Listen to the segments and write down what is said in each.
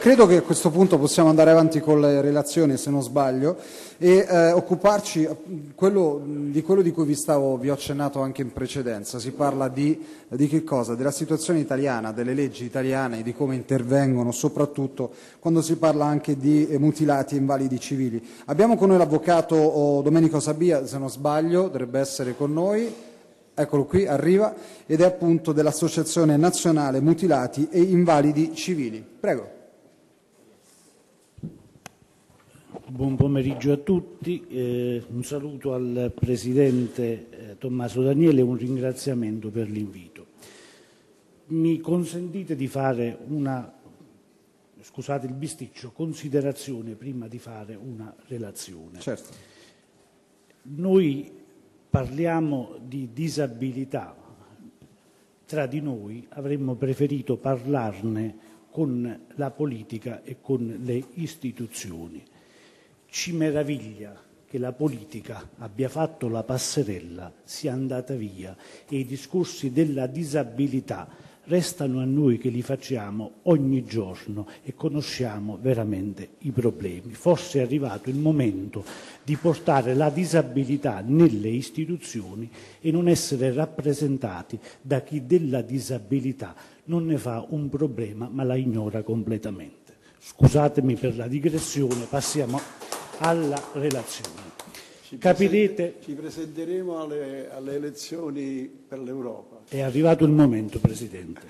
Credo che a questo punto possiamo andare avanti con le relazioni, se non sbaglio, e occuparci di quello di cui vi ho accennato anche in precedenza. Si parla di che cosa? Della situazione italiana, delle leggi italiane, di come intervengono, soprattutto quando si parla anche di mutilati e invalidi civili. Abbiamo con noi l'avvocato Domenico Sabia, se non sbaglio, dovrebbe essere con noi. Eccolo qui, arriva, ed è appunto dell'Associazione Nazionale Mutilati e Invalidi Civili. Prego. Buon pomeriggio a tutti, un saluto al Presidente Tommaso Daniele e un ringraziamento per l'invito. Mi consentite di fare scusate il bisticcio, considerazione prima di fare una relazione. Certo. Noi parliamo di disabilità, tra di noi avremmo preferito parlarne con la politica e con le istituzioni. Ci meraviglia che la politica abbia fatto la passerella, sia andata via e i discorsi della disabilità restano a noi che li facciamo ogni giorno e conosciamo veramente i problemi. Forse è arrivato il momento di portare la disabilità nelle istituzioni e non essere rappresentati da chi della disabilità non ne fa un problema ma la ignora completamente. Scusatemi per la digressione, passiamo alla relazione. Ci presenteremo alle elezioni per l'Europa. È arrivato il momento, Presidente.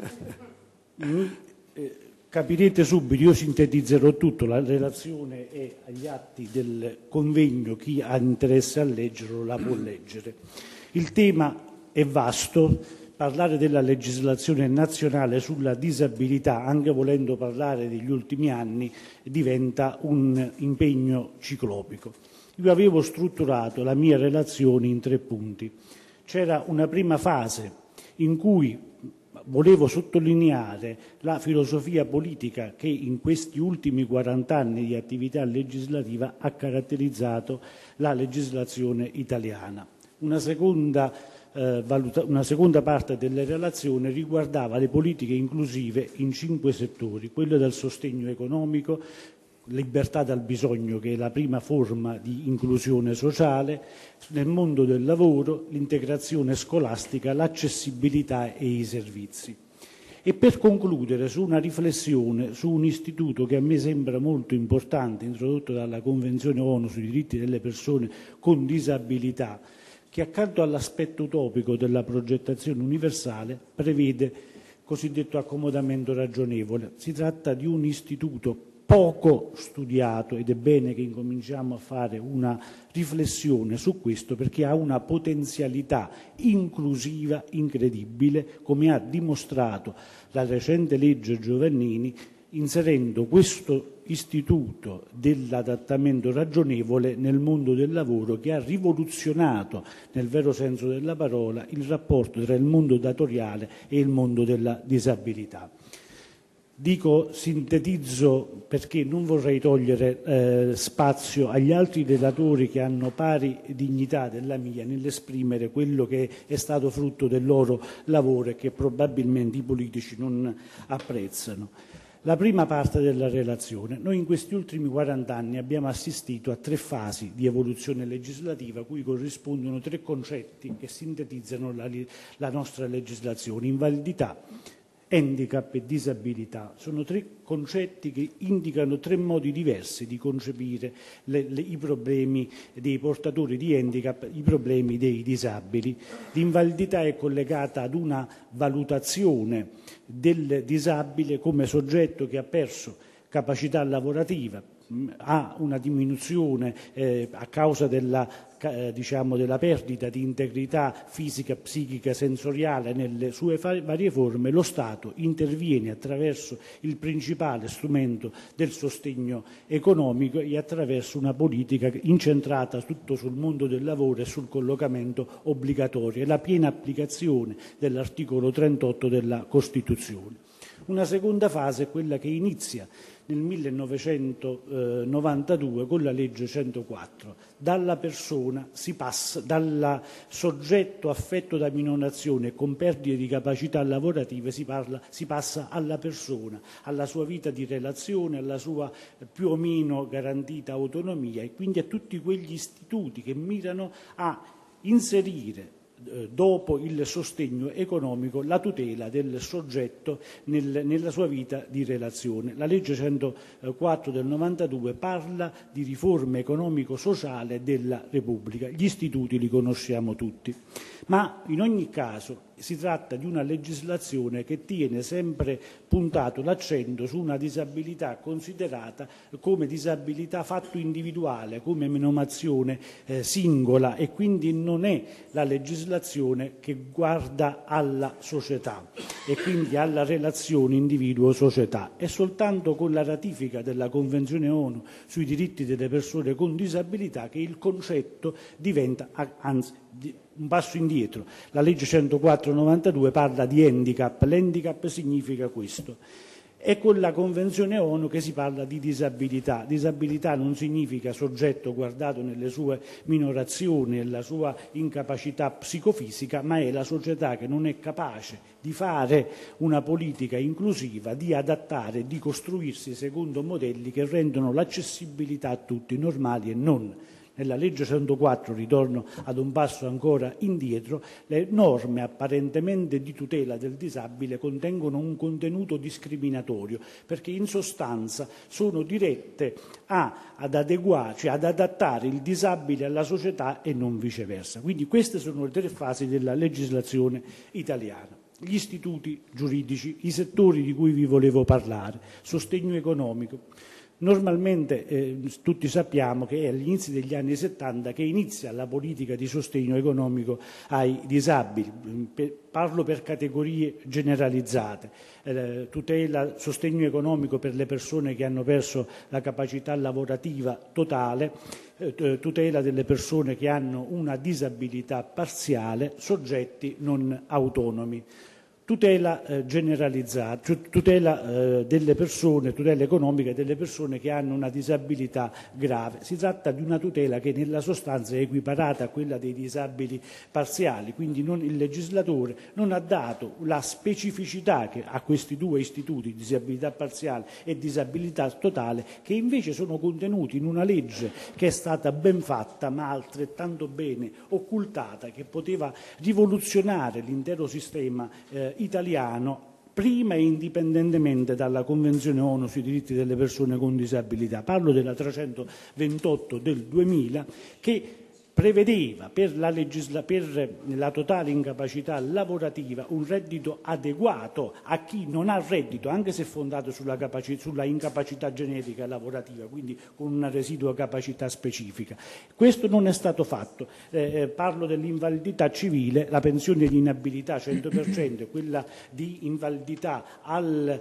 Capirete subito, io sintetizzerò tutto, la relazione è agli atti del convegno, chi ha interesse a leggerlo la può leggere. Il tema è vasto. Parlare della legislazione nazionale sulla disabilità, anche volendo parlare degli ultimi anni, diventa un impegno ciclopico. Io avevo strutturato la mia relazione in 3 punti. C'era una prima fase in cui volevo sottolineare la filosofia politica che in questi ultimi 40 anni di attività legislativa ha caratterizzato la legislazione italiana. Una seconda parte della relazione riguardava le politiche inclusive in 5 settori, quello del sostegno economico, libertà dal bisogno che è la prima forma di inclusione sociale, nel mondo del lavoro, l'integrazione scolastica, l'accessibilità e i servizi. E per concludere su una riflessione su un istituto che a me sembra molto importante, introdotto dalla Convenzione ONU sui diritti delle persone con disabilità, che accanto all'aspetto utopico della progettazione universale prevede cosiddetto accomodamento ragionevole. Si tratta di un istituto poco studiato ed è bene che incominciamo a fare una riflessione su questo perché ha una potenzialità inclusiva incredibile, come ha dimostrato la recente legge Giovannini, inserendo questo istituto dell'adattamento ragionevole nel mondo del lavoro che ha rivoluzionato, nel vero senso della parola, il rapporto tra il mondo datoriale e il mondo della disabilità. Sintetizzo perché non vorrei togliere spazio agli altri relatori che hanno pari dignità della mia nell'esprimere quello che è stato frutto del loro lavoro e che probabilmente i politici non apprezzano. La prima parte della relazione. Noi in questi ultimi 40 anni abbiamo assistito a 3 fasi di evoluzione legislativa, cui corrispondono 3 concetti che sintetizzano la nostra legislazione: invalidità, handicap e disabilità. Sono 3 concetti che indicano 3 modi diversi di concepire i problemi dei portatori di handicap, i problemi dei disabili. L'invalidità è collegata ad una valutazione del disabile come soggetto che ha perso capacità lavorativa, ha una diminuzione a causa della perdita di integrità fisica, psichica, sensoriale nelle sue varie forme. Lo Stato interviene attraverso il principale strumento del sostegno economico e attraverso una politica incentrata tutto sul mondo del lavoro e sul collocamento obbligatorio e la piena applicazione dell'articolo 38 della Costituzione. Una seconda fase è quella che inizia nel 1992 con la legge 104. Dalla persona si passa, dal soggetto affetto da minorazione con perdite di capacità lavorative si passa alla persona, alla sua vita di relazione, alla sua più o meno garantita autonomia, e quindi a tutti quegli istituti che mirano a inserire dopo il sostegno economico la tutela del soggetto nella sua vita di relazione. La legge 104 del 92 parla di riforma economico-sociale della Repubblica. Gli istituti li conosciamo tutti, ma in ogni caso si tratta di una legislazione che tiene sempre puntato l'accento su una disabilità considerata come disabilità fatto individuale, come menomazione singola, e quindi non è la legislazione che guarda alla società e quindi alla relazione individuo-società. È soltanto con la ratifica della Convenzione ONU sui diritti delle persone con disabilità che il concetto diventa, anzi, un passo indietro. La legge 104/92 parla di handicap, l'handicap significa questo. È con la Convenzione ONU che si parla di disabilità. Disabilità non significa soggetto guardato nelle sue minorazioni e la sua incapacità psicofisica, ma è la società che non è capace di fare una politica inclusiva, di adattare, di costruirsi secondo modelli che rendono l'accessibilità a tutti, normali e non. Nella legge 104, ritorno ad un passo ancora indietro, le norme apparentemente di tutela del disabile contengono un contenuto discriminatorio, perché in sostanza sono dirette ad adeguarci, ad adattare il disabile alla società e non viceversa. Quindi queste sono le tre fasi della legislazione italiana. Gli istituti giuridici, i settori di cui vi volevo parlare, sostegno economico. Normalmente tutti sappiamo che è agli inizi degli anni 70 che inizia la politica di sostegno economico ai disabili. Parlo per categorie generalizzate, tutela, sostegno economico per le persone che hanno perso la capacità lavorativa totale, tutela delle persone che hanno una disabilità parziale, soggetti non autonomi. Tutela generalizzata, tutela delle persone, tutela economica delle persone che hanno una disabilità grave. Si tratta di una tutela che nella sostanza è equiparata a quella dei disabili parziali, quindi il legislatore non ha dato la specificità che a questi due istituti, disabilità parziale e disabilità totale, che invece sono contenuti in una legge che è stata ben fatta ma altrettanto bene occultata, che poteva rivoluzionare l'intero sistema italiano prima e indipendentemente dalla Convenzione ONU sui diritti delle persone con disabilità. Parlo della 328 del 2000 che prevedeva per la totale incapacità lavorativa un reddito adeguato a chi non ha reddito, anche se fondato sulla incapacità genetica lavorativa, quindi con una residua capacità specifica. Questo non è stato fatto. Parlo dell'invalidità civile, la pensione di inabilità 100% e quella di invalidità al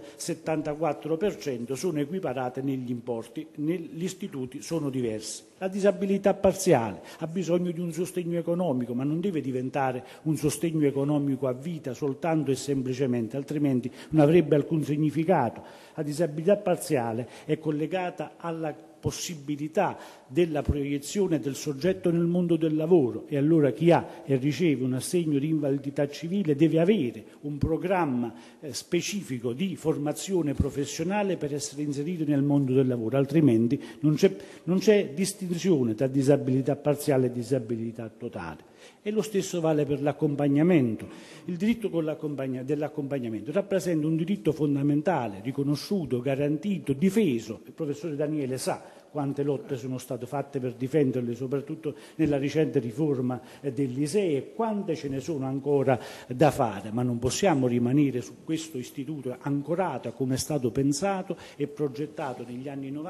74% sono equiparate negli importi, gli istituti sono diversi. La disabilità parziale ha bisogno di un sostegno economico, ma non deve diventare un sostegno economico a vita soltanto e semplicemente, altrimenti non avrebbe alcun significato. La disabilità parziale è collegata alla possibilità della proiezione del soggetto nel mondo del lavoro, e allora chi ha e riceve un assegno di invalidità civile deve avere un programma specifico di formazione professionale per essere inserito nel mondo del lavoro, altrimenti non c'è distinzione tra disabilità parziale e disabilità totale. E lo stesso vale per l'accompagnamento. Il diritto dell'accompagnamento rappresenta un diritto fondamentale, riconosciuto, garantito, difeso. Il professore Daniele sa quante lotte sono state fatte per difenderli, soprattutto nella recente riforma dell'ISEE, e quante ce ne sono ancora da fare, ma non possiamo rimanere su questo istituto ancorato a come è stato pensato e progettato negli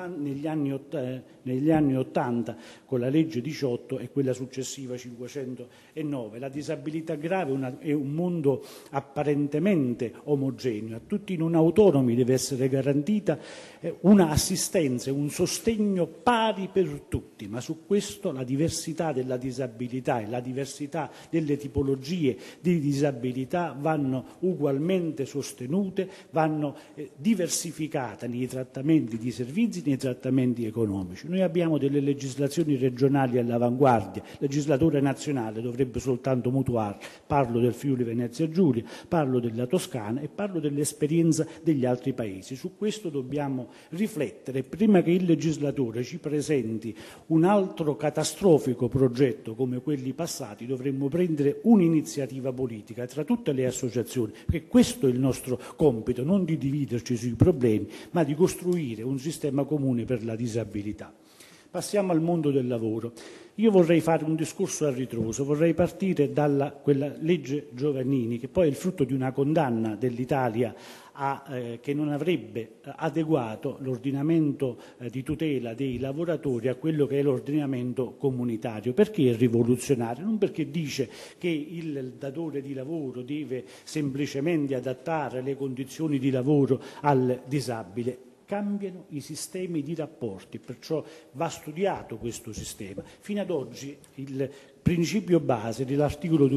anni 80 con la legge 18 e quella successiva 509. La disabilità grave è un mondo apparentemente omogeneo, a tutti i non autonomi deve essere garantita una assistenza e un sostegno sostegno pari per tutti, ma su questo la diversità della disabilità e la diversità delle tipologie di disabilità vanno ugualmente sostenute, vanno diversificate nei trattamenti di servizi, nei trattamenti economici. Noi abbiamo delle legislazioni regionali all'avanguardia, il legislatore nazionale dovrebbe soltanto mutuare, parlo del Friuli Venezia Giulia, parlo della Toscana e parlo dell'esperienza degli altri paesi. Su questo dobbiamo riflettere prima che il legislatore ci presenti un altro catastrofico progetto come quelli passati. Dovremmo prendere un'iniziativa politica tra tutte le associazioni, perché questo è il nostro compito, non di dividerci sui problemi, ma di costruire un sistema comune per la disabilità. Passiamo al mondo del lavoro. Io vorrei fare un discorso a ritroso, vorrei partire da quella legge Giovannini, che poi è il frutto di una condanna dell'Italia che non avrebbe adeguato l'ordinamento di tutela dei lavoratori a quello che è l'ordinamento comunitario. Perché è rivoluzionario? Non perché dice che il datore di lavoro deve semplicemente adattare le condizioni di lavoro al disabile. Cambiano i sistemi di rapporti, perciò va studiato questo sistema. Fino ad oggi il principio base dell'articolo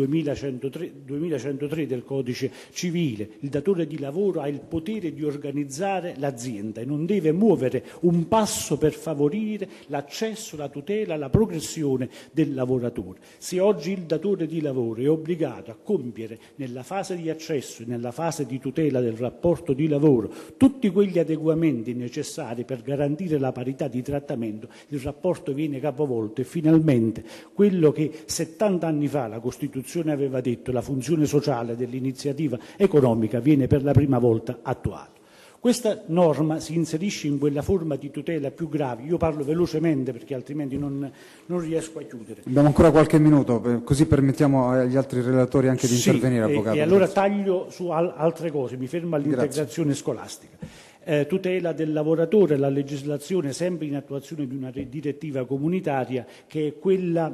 2103 del Codice Civile, il datore di lavoro ha il potere di organizzare l'azienda e non deve muovere un passo per favorire l'accesso, la tutela, la progressione del lavoratore. Se oggi il datore di lavoro è obbligato a compiere nella fase di accesso e nella fase di tutela del rapporto di lavoro tutti quegli adeguamenti necessari per garantire la parità di trattamento, il rapporto viene capovolto e finalmente quello che 70 anni fa la Costituzione aveva detto, la funzione sociale dell'iniziativa economica, viene per la prima volta attuato. Questa norma si inserisce in quella forma di tutela più grave. Io parlo velocemente perché altrimenti non riesco a chiudere. Abbiamo ancora qualche minuto, così permettiamo agli altri relatori anche di intervenire, Avvocato. E allora taglio su altre cose, mi fermo all'integrazione scolastica. Tutela del lavoratore, la legislazione sempre in attuazione di una direttiva comunitaria che è quella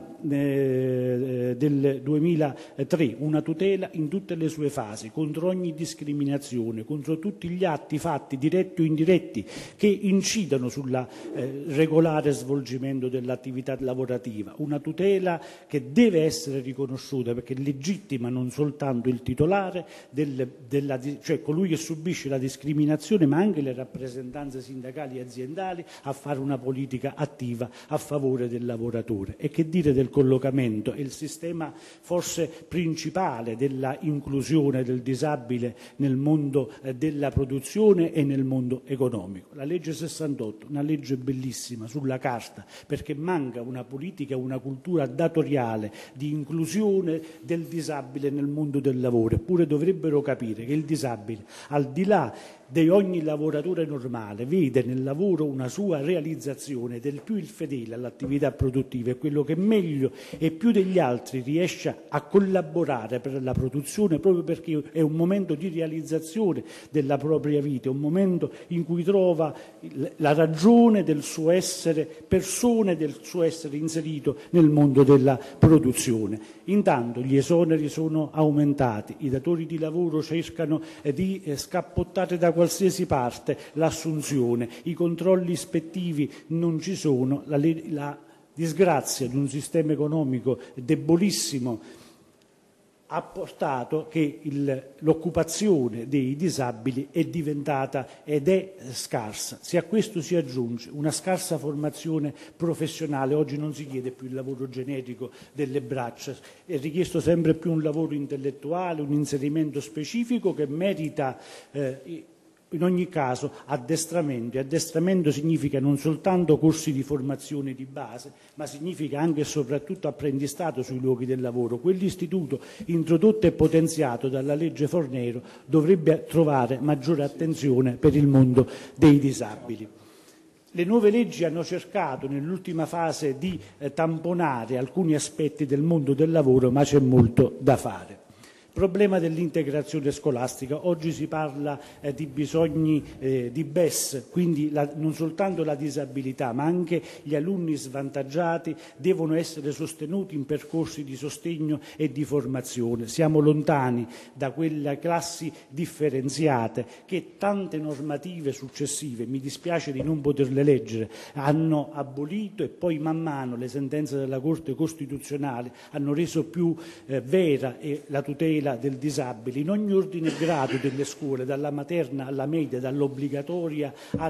del 2003, una tutela in tutte le sue fasi, contro ogni discriminazione, contro tutti gli atti fatti, diretti o indiretti, che incidano sul regolare svolgimento dell'attività lavorativa, una tutela che deve essere riconosciuta perché legittima non soltanto il titolare, cioè colui che subisce la discriminazione, ma anche le rappresentanze sindacali e aziendali a fare una politica attiva a favore del lavoratore. E che dire del collocamento? È il sistema forse principale della inclusione del disabile nel mondo della produzione e nel mondo economico. La legge 68, una legge bellissima sulla carta, perché manca una politica, una cultura datoriale di inclusione del disabile nel mondo del lavoro. Eppure dovrebbero capire che il disabile, al di là di ogni lavoratore normale, vede nel lavoro una sua realizzazione, del più il fedele all'attività produttiva, è quello che meglio e più degli altri riesce a collaborare per la produzione, proprio perché è un momento di realizzazione della propria vita, è un momento in cui trova la ragione del suo essere persona e del suo essere inserito nel mondo della produzione. Intanto gli esoneri sono aumentati, i datori di lavoro cercano di scappottare da qualsiasi parte l'assunzione, i controlli ispettivi non ci sono, la disgrazia di un sistema economico debolissimo ha portato che l'occupazione dei disabili è diventata ed è scarsa. Se a questo si aggiunge una scarsa formazione professionale, oggi non si chiede più il lavoro generico delle braccia, è richiesto sempre più un lavoro intellettuale, un inserimento specifico che merita in ogni caso addestramento. E addestramento significa non soltanto corsi di formazione di base, ma significa anche e soprattutto apprendistato sui luoghi del lavoro. Quell'istituto introdotto e potenziato dalla legge Fornero dovrebbe trovare maggiore attenzione per il mondo dei disabili. Le nuove leggi hanno cercato nell'ultima fase di tamponare alcuni aspetti del mondo del lavoro, ma c'è molto da fare. Problema dell'integrazione scolastica. Oggi si parla di bisogni di BES, quindi non soltanto la disabilità, ma anche gli alunni svantaggiati devono essere sostenuti in percorsi di sostegno e di formazione. Siamo lontani da quelle classi differenziate che tante normative successive, mi dispiace di non poterle leggere, hanno abolito, e poi man mano le sentenze della Corte Costituzionale hanno reso più vera la tutela del disabile in ogni ordine e grado delle scuole, dalla materna alla media, dall'obbligatoria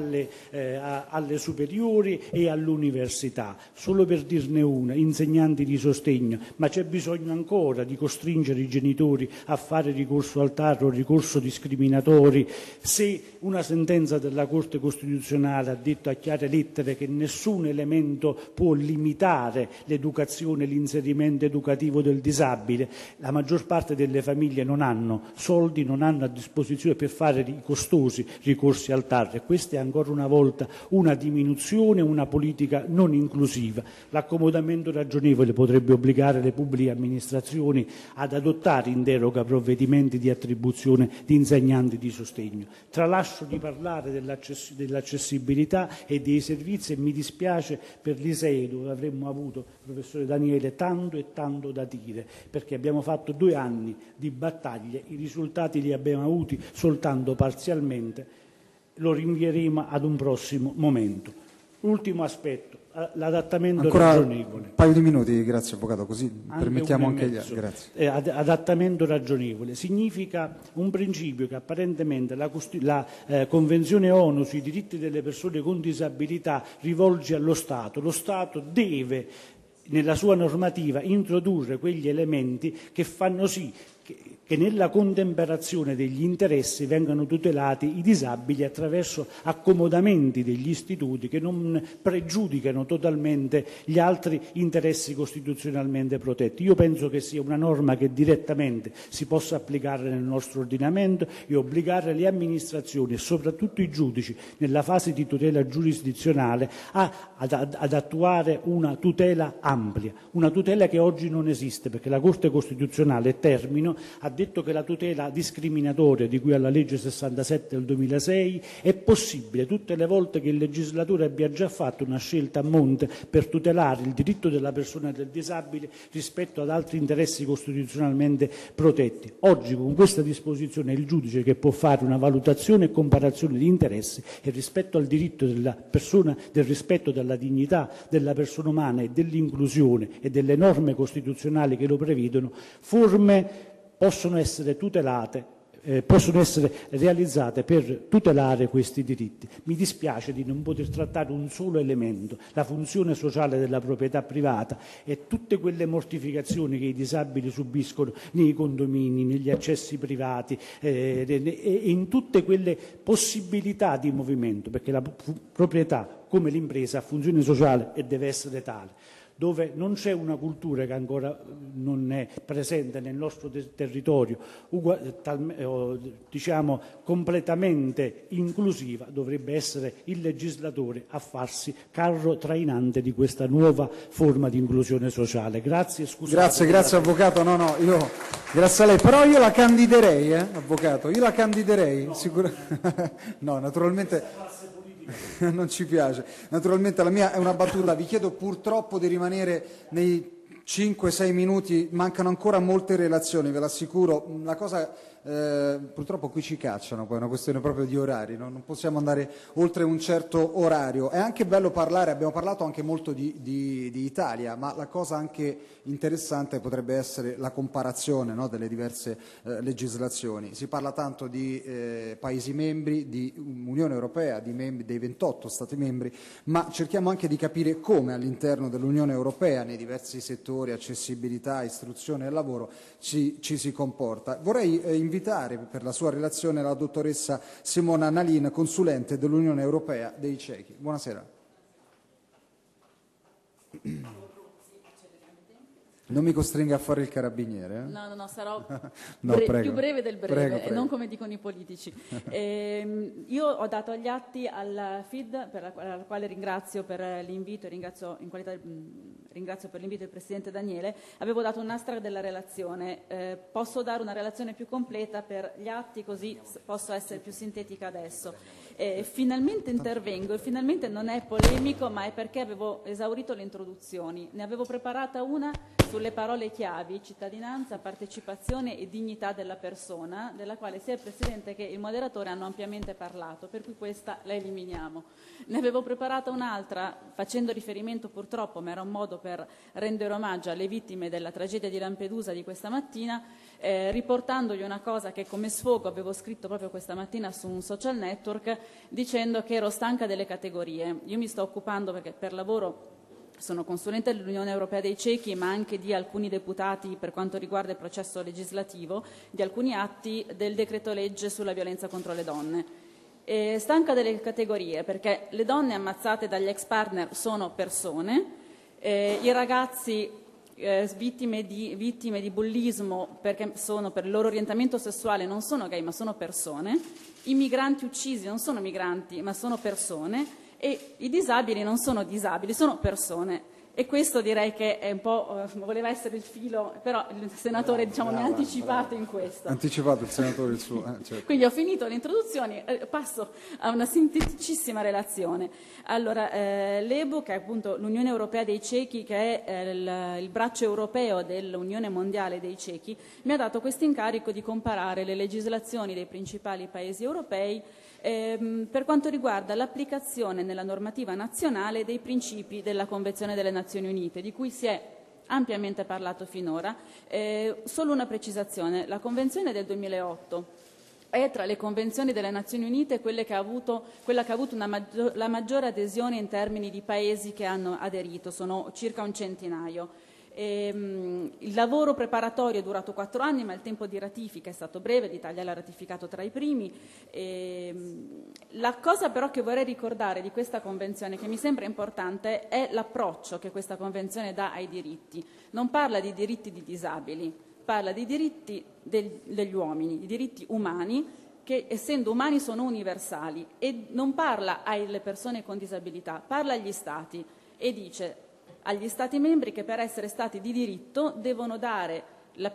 alle superiori e all'università. Solo per dirne una, insegnanti di sostegno, ma c'è bisogno ancora di costringere i genitori a fare ricorso al TAR o ricorso discriminatori. Se una sentenza della Corte Costituzionale ha detto a chiare lettere che nessun elemento può limitare l'educazione e l'inserimento educativo del disabile, la maggior parte delle famiglie non hanno soldi, non hanno a disposizione per fare i costosi ricorsi al TAR, e questa è ancora una volta una diminuzione, una politica non inclusiva. L'accomodamento ragionevole potrebbe obbligare le pubbliche amministrazioni ad adottare in deroga provvedimenti di attribuzione di insegnanti di sostegno. Tralascio di parlare dell'accessibilità e dei servizi, e mi dispiace per l'ISEE, dove avremmo avuto, professore Daniele, tanto e tanto da dire, perché abbiamo fatto 2 anni di battaglie, i risultati li abbiamo avuti soltanto parzialmente, lo rinvieremo ad un prossimo momento. Ultimo aspetto, l'adattamento ragionevole. Un paio di minuti, grazie Avvocato, così permettiamo anche gli altri. Grazie. Adattamento ragionevole significa un principio che apparentemente la Convenzione ONU sui diritti delle persone con disabilità rivolge allo Stato. Lo Stato deve, nella sua normativa, introdurre quegli elementi che fanno sì che nella contemperazione degli interessi vengano tutelati i disabili attraverso accomodamenti degli istituti che non pregiudicano totalmente gli altri interessi costituzionalmente protetti. Io penso che sia una norma che direttamente si possa applicare nel nostro ordinamento e obbligare le amministrazioni e soprattutto i giudici nella fase di tutela giurisdizionale ad attuare una tutela ampia, una tutela che oggi non esiste, perché la Corte Costituzionale, termino, ha detto che la tutela discriminatoria di cui alla legge 67 del 2006 è possibile tutte le volte che il legislatore abbia già fatto una scelta a monte per tutelare il diritto della persona del disabile rispetto ad altri interessi costituzionalmente protetti. Oggi con questa disposizione è il giudice che può fare una valutazione e comparazione di interessi, e rispetto al diritto della persona, del rispetto della dignità della persona umana e dell'inclusione e delle norme costituzionali che lo prevedono, forme possono essere tutelate, possono essere realizzate per tutelare questi diritti. Mi dispiace di non poter trattare un solo elemento, la funzione sociale della proprietà privata e tutte quelle mortificazioni che i disabili subiscono nei condomini, negli accessi privati e in tutte quelle possibilità di movimento, perché la proprietà, come l'impresa, ha funzione sociale e deve essere tale. Dove non c'è una cultura che ancora non è presente nel nostro territorio, diciamo completamente inclusiva, dovrebbe essere il legislatore a farsi carro trainante di questa nuova forma di inclusione sociale. Grazie, scusate. Grazie Avvocato, io grazie a lei, però io la candiderei, Avvocato, io la candiderei, no, naturalmente non ci piace. Naturalmente la mia è una battuta, vi chiedo purtroppo di rimanere nei 5-6 minuti, mancano ancora molte relazioni, ve l'assicuro. La cosa purtroppo qui ci cacciano, poi è una questione proprio di orari, no? Non possiamo andare oltre un certo orario. È anche bello parlare, abbiamo parlato anche molto di Italia, ma la cosa anche interessante potrebbe essere la comparazione, no, delle diverse legislazioni. Si parla tanto di Paesi membri, di Unione Europea, dei 28 Stati membri, ma cerchiamo anche di capire come all'interno dell'Unione Europea, nei diversi settori, accessibilità, istruzione e lavoro, ci si comporta. Vorrei invitare per la sua relazione la dottoressa Simona Nalin, consulente dell'Unione Europea dei Cechi. Buonasera. Non mi costringa a fare il carabiniere. No, sarò No, prego. più breve del breve, Prego. non come dicono i politici. Io ho dato agli atti al FID, per la quale ringrazio per l'invito, ringrazio per l'invito il Presidente Daniele, avevo dato un astra della relazione. Posso dare una relazione più completa per gli atti, così posso essere più sintetica adesso. Finalmente intervengo, e finalmente non è polemico, ma è perché avevo esaurito le introduzioni. Ne avevo preparata una sulle parole chiavi: cittadinanza, partecipazione e dignità della persona, della quale sia il Presidente che il moderatore hanno ampiamente parlato, per cui questa la eliminiamo. Ne avevo preparata un'altra facendo riferimento, purtroppo, ma era un modo per rendere omaggio alle vittime della tragedia di Lampedusa di questa mattina, riportandogli una cosa che come sfogo avevo scritto proprio questa mattina su un social network, dicendo che ero stanca delle categorie. Io mi sto occupando, perché per lavoro sono consulente dell'Unione Europea dei Ciechi, ma anche di alcuni deputati per quanto riguarda il processo legislativo, di alcuni atti del decreto legge sulla violenza contro le donne. Stanca delle categorie, perché le donne ammazzate dagli ex partner sono persone, i ragazzi vittime di bullismo perché sono per il loro orientamento sessuale non sono gay ma sono persone, i migranti uccisi non sono migranti ma sono persone, e i disabili non sono disabili, sono persone. E questo direi che è un po', voleva essere il filo, però il senatore mi ha anticipato in questo. Anticipato il senatore il suo. Certo. Quindi ho finito le introduzioni, passo a una sinteticissima relazione. Allora, l'EBU, che è appunto l'Unione Europea dei Ciechi, che è il braccio europeo dell'Unione Mondiale dei Ciechi, mi ha dato questo incarico di comparare le legislazioni dei principali paesi europei per quanto riguarda l'applicazione nella normativa nazionale dei principi della Convenzione delle Nazioni Unite, di cui si è ampiamente parlato finora. Solo una precisazione: la Convenzione del 2008 è tra le convenzioni delle Nazioni Unite quella che ha avuto la maggiore adesione in termini di paesi che hanno aderito, sono circa un centinaio. Il lavoro preparatorio è durato 4 anni, ma il tempo di ratifica è stato breve, l'Italia l'ha ratificato tra i primi. La cosa però che vorrei ricordare di questa convenzione, che mi sembra importante, è l'approccio che questa convenzione dà ai diritti. Non parla di diritti di disabili, parla di diritti degli uomini, di diritti umani, che essendo umani sono universali, e non parla alle persone con disabilità, parla agli Stati e dice agli Stati membri che per essere Stati di diritto devono dare il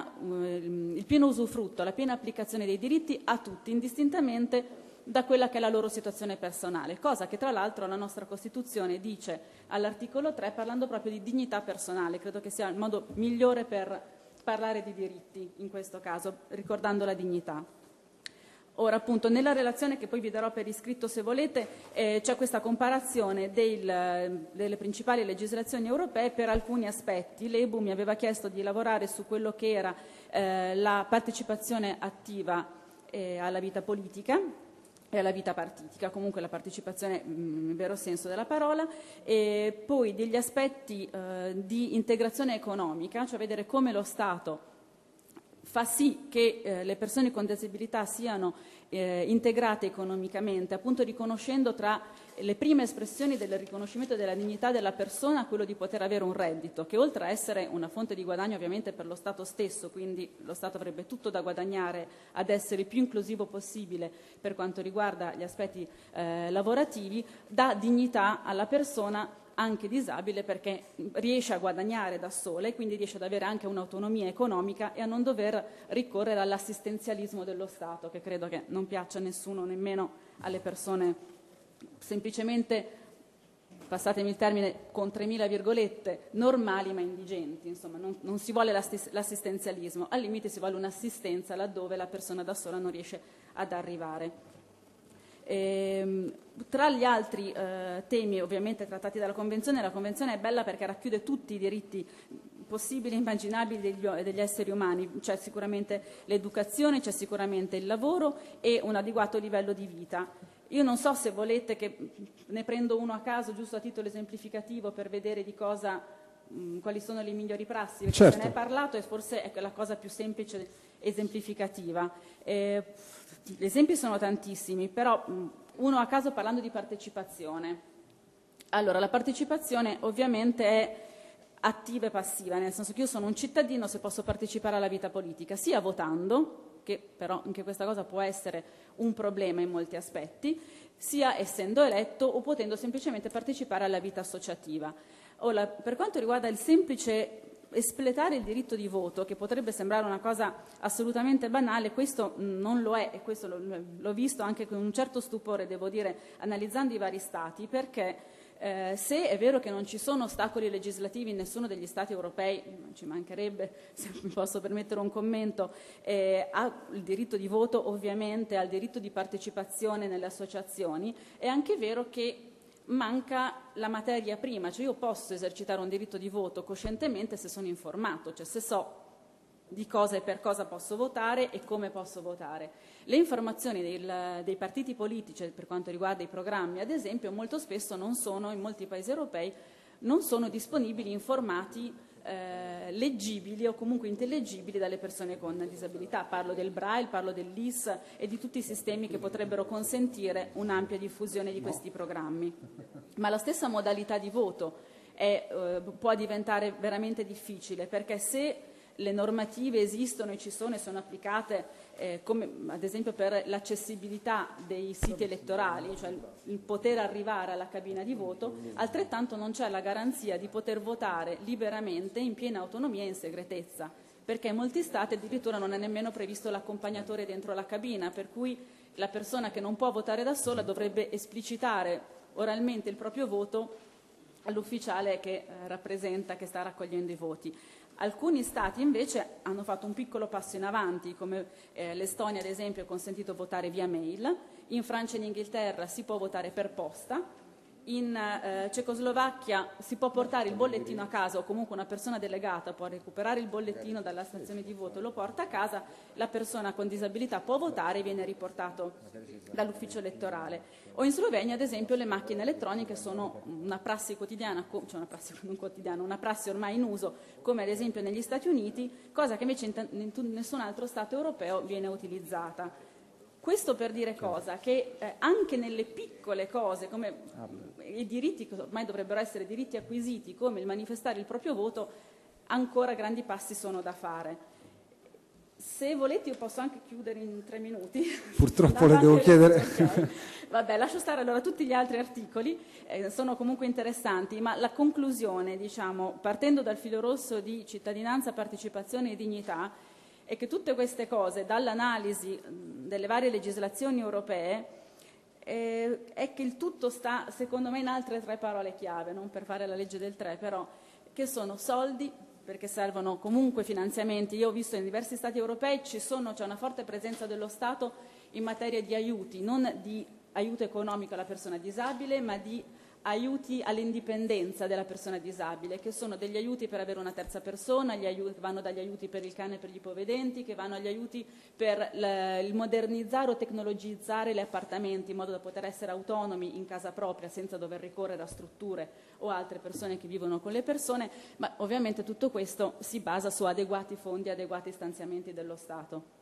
pieno usufrutto, la piena applicazione dei diritti a tutti, indistintamente da quella che è la loro situazione personale, cosa che tra l'altro la nostra Costituzione dice all'articolo 3, parlando proprio di dignità personale. Credo che sia il modo migliore per parlare di diritti in questo caso, ricordando la dignità. Ora, appunto, nella relazione, che poi vi darò per iscritto se volete, c'è questa comparazione delle principali legislazioni europee per alcuni aspetti. L'EBU mi aveva chiesto di lavorare su quello che era la partecipazione attiva alla vita politica e alla vita partitica, comunque la partecipazione nel vero senso della parola, e poi degli aspetti di integrazione economica, cioè vedere come lo Stato fa sì che le persone con disabilità siano integrate economicamente, appunto riconoscendo tra le prime espressioni del riconoscimento della dignità della persona quello di poter avere un reddito, che oltre a essere una fonte di guadagno ovviamente per lo Stato stesso, quindi lo Stato avrebbe tutto da guadagnare ad essere il più inclusivo possibile per quanto riguarda gli aspetti lavorativi, dà dignità alla persona anche disabile, perché riesce a guadagnare da sola e quindi riesce ad avere anche un'autonomia economica e a non dover ricorrere all'assistenzialismo dello Stato, che credo che non piaccia a nessuno, nemmeno alle persone semplicemente, passatemi il termine con 3.000 virgolette, normali ma indigenti. Insomma, non si vuole l'assistenzialismo, al limite si vuole un'assistenza laddove la persona da sola non riesce ad arrivare. Tra gli altri temi ovviamente trattati dalla Convenzione, la Convenzione è bella perché racchiude tutti i diritti possibili e immaginabili degli esseri umani. C'è sicuramente l'educazione, c'è sicuramente il lavoro e un adeguato livello di vita. Io non so se volete che ne prendo uno a caso, giusto a titolo esemplificativo, per vedere di cosa, quali sono le migliori prassi, perché certo, se ne è parlato e forse è la cosa più semplice esemplificativa. Gli esempi sono tantissimi, però uno a caso, parlando di partecipazione. Allora, la partecipazione ovviamente è attiva e passiva, nel senso che io sono un cittadino se posso partecipare alla vita politica, sia votando, che però anche questa cosa può essere un problema in molti aspetti, sia essendo eletto o potendo semplicemente partecipare alla vita associativa. Ora, per quanto riguarda il semplice espletare il diritto di voto, che potrebbe sembrare una cosa assolutamente banale, questo non lo è, e questo l'ho visto anche con un certo stupore, devo dire, analizzando i vari Stati, perché se è vero che non ci sono ostacoli legislativi in nessuno degli Stati europei, ci mancherebbe, se mi posso permettere un commento, ha il diritto di voto, ovviamente ha il diritto di partecipazione nelle associazioni, è anche vero che manca la materia prima, cioè io posso esercitare un diritto di voto coscientemente se sono informato, cioè se so di cosa e per cosa posso votare e come posso votare. Le informazioni dei partiti politici per quanto riguarda i programmi, ad esempio, molto spesso non sono, in molti paesi europei, non sono disponibili in formati leggibili o comunque intellegibili dalle persone con disabilità. Parlo del Braille, parlo dell'IS e di tutti i sistemi che potrebbero consentire un'ampia diffusione di questi programmi. Ma la stessa modalità di voto può diventare veramente difficile, perché se le normative esistono e ci sono e sono applicate, come ad esempio per l'accessibilità dei siti elettorali, cioè il poter arrivare alla cabina di voto, altrettanto non c'è la garanzia di poter votare liberamente, in piena autonomia e in segretezza, perché in molti Stati addirittura non è nemmeno previsto l'accompagnatore dentro la cabina, per cui la persona che non può votare da sola dovrebbe esplicitare oralmente il proprio voto all'ufficiale che rappresenta, che sta raccogliendo i voti. Alcuni Stati invece hanno fatto un piccolo passo in avanti, come l'Estonia ad esempio ha consentito votare via mail, in Francia e in Inghilterra si può votare per posta, in Cecoslovacchia si può portare il bollettino a casa o comunque una persona delegata può recuperare il bollettino dalla stazione di voto e lo porta a casa, la persona con disabilità può votare e viene riportato dall'ufficio elettorale. O in Slovenia ad esempio le macchine elettroniche sono una prassi quotidiana, cioè una prassi ormai in uso, come ad esempio negli Stati Uniti, cosa che invece in nessun altro Stato europeo viene utilizzata. Questo per dire cosa? Che anche nelle piccole cose, come i diritti che ormai dovrebbero essere diritti acquisiti, come il manifestare il proprio voto, ancora grandi passi sono da fare. Se volete io posso anche chiudere in 3 minuti. Purtroppo le devo chiedere. Okay. Vabbè, lascio stare allora tutti gli altri articoli, sono comunque interessanti, ma la conclusione, diciamo, partendo dal filo rosso di cittadinanza, partecipazione e dignità, è che tutte queste cose, dall'analisi delle varie legislazioni europee, è che il tutto sta, secondo me, in altre 3 parole chiave, non per fare la legge del 3, però, che sono soldi, perché servono comunque finanziamenti. Io ho visto in diversi Stati europei c'è una forte presenza dello Stato in materia di aiuti, non di aiuto economico alla persona disabile, ma di aiuti all'indipendenza della persona disabile, che sono degli aiuti per avere una terza persona, vanno dagli aiuti per il cane e per gli ipovedenti, che vanno agli aiuti per il modernizzare o tecnologizzare gli appartamenti in modo da poter essere autonomi in casa propria senza dover ricorrere a strutture o altre persone che vivono con le persone, ma ovviamente tutto questo si basa su adeguati fondi, adeguati stanziamenti dello Stato.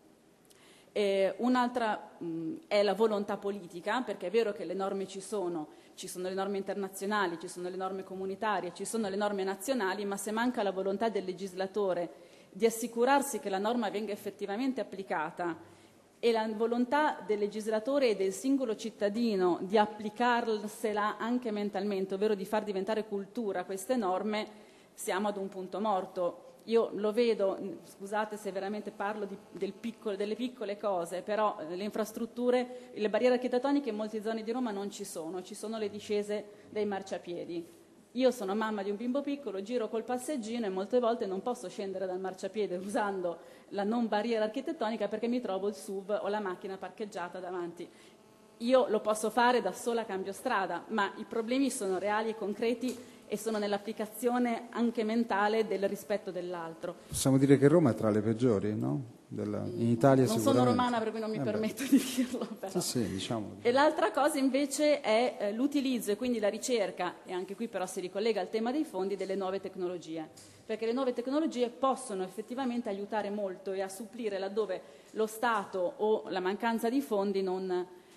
Un'altra è la volontà politica, perché è vero che le norme ci sono le norme internazionali, ci sono le norme comunitarie, ci sono le norme nazionali, ma se manca la volontà del legislatore di assicurarsi che la norma venga effettivamente applicata e la volontà del legislatore e del singolo cittadino di applicarsela anche mentalmente, ovvero di far diventare cultura queste norme, siamo ad un punto morto. Io lo vedo, scusate se veramente parlo delle piccole cose, però le infrastrutture, le barriere architettoniche in molte zone di Roma non ci sono le discese dei marciapiedi. Io sono mamma di un bimbo piccolo, giro col passeggino e molte volte non posso scendere dal marciapiede usando la non barriera architettonica perché mi trovo il SUV o la macchina parcheggiata davanti. Io lo posso fare da sola, cambio strada, ma i problemi sono reali e concreti e sono nell'applicazione anche mentale del rispetto dell'altro. Possiamo dire che Roma è tra le peggiori, no? In Italia non sicuramente. Sono romana per cui non mi permetto di dirlo. Però. Sì, diciamo. E l'altra cosa invece è l'utilizzo e quindi la ricerca, e anche qui però si ricollega al tema dei fondi, delle nuove tecnologie, perché le nuove tecnologie possono effettivamente aiutare molto e a supplire laddove lo Stato o la mancanza di fondi non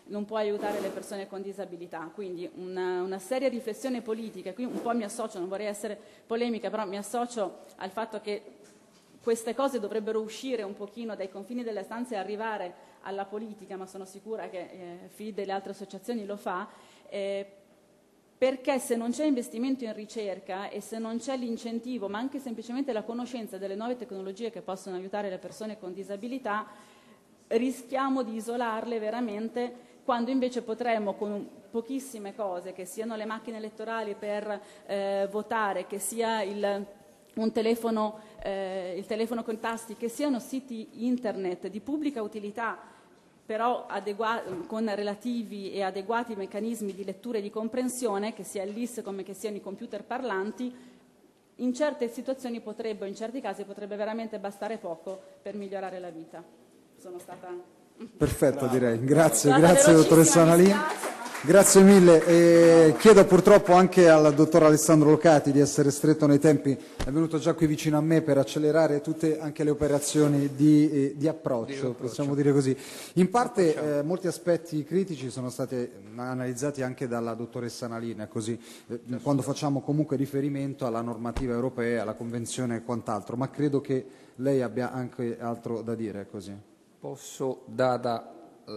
non può aiutare le persone con disabilità. Quindi una seria riflessione politica, qui un po' mi associo, non vorrei essere polemica, però mi associo al fatto che queste cose dovrebbero uscire un pochino dai confini delle stanze e arrivare alla politica, ma sono sicura che FID e le altre associazioni lo fa, perché se non c'è investimento in ricerca e se non c'è l'incentivo, ma anche semplicemente la conoscenza delle nuove tecnologie che possono aiutare le persone con disabilità, rischiamo di isolarle veramente, quando invece potremmo con pochissime cose, che siano le macchine elettorali per votare, che sia il telefono con tasti, che siano siti internet di pubblica utilità, però con relativi e adeguati meccanismi di lettura e di comprensione, che sia il LIS come che siano i computer parlanti, in certe situazioni in certi casi potrebbe veramente bastare poco per migliorare la vita. Sono stata... Perfetto, direi. Grazie dottoressa Nalin. Grazie mille. Chiedo purtroppo anche al dottor Alessandro Locati di essere stretto nei tempi, è venuto già qui vicino a me per accelerare tutte anche le operazioni di approccio, possiamo dire così. In parte molti aspetti critici sono stati analizzati anche dalla dottoressa Nalin, così quando facciamo comunque riferimento alla normativa europea, alla convenzione e quant'altro, ma credo che lei abbia anche altro da dire, così. Posso, data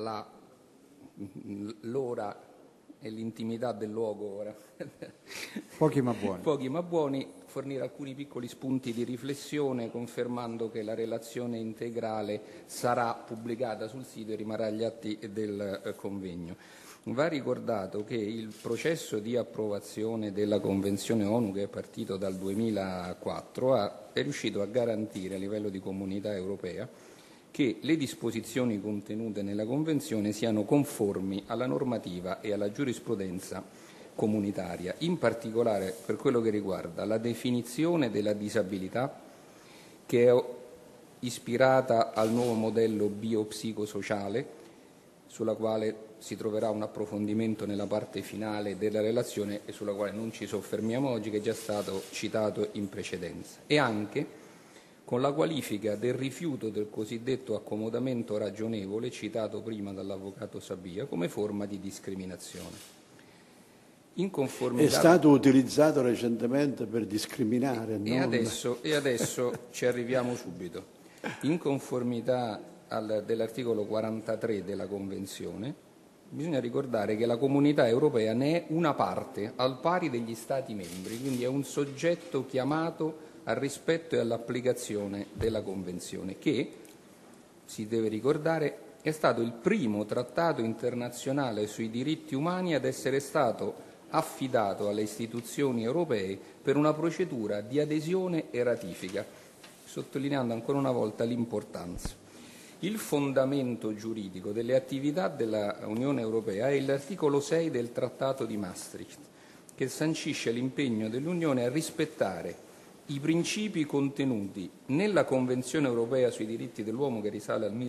l'ora e l'intimità del luogo ora, pochi ma buoni, fornire alcuni piccoli spunti di riflessione, confermando che la relazione integrale sarà pubblicata sul sito e rimarrà agli atti del convegno. Va ricordato che il processo di approvazione della Convenzione ONU, che è partito dal 2004, è riuscito a garantire a livello di Comunità Europea che le disposizioni contenute nella Convenzione siano conformi alla normativa e alla giurisprudenza comunitaria, in particolare per quello che riguarda la definizione della disabilità, che è ispirata al nuovo modello biopsicosociale, sulla quale si troverà un approfondimento nella parte finale della relazione e sulla quale non ci soffermiamo oggi, che è già stato citato in precedenza, e anche con la qualifica del rifiuto del cosiddetto accomodamento ragionevole, citato prima dall'avvocato Sabia, come forma di discriminazione. In conformità... È stato utilizzato recentemente per discriminare. E adesso ci arriviamo subito. In conformità dell'articolo 43 della Convenzione, bisogna ricordare che la Comunità Europea ne è una parte, al pari degli Stati membri, quindi è un soggetto chiamato al rispetto e all'applicazione della Convenzione, che, si deve ricordare, è stato il primo trattato internazionale sui diritti umani ad essere stato affidato alle istituzioni europee per una procedura di adesione e ratifica, sottolineando ancora una volta l'importanza. Il fondamento giuridico delle attività dell'Unione Europea è l'articolo 6 del Trattato di Maastricht, che sancisce l'impegno dell'Unione a rispettare i principi contenuti nella Convenzione europea sui diritti dell'uomo, che risale al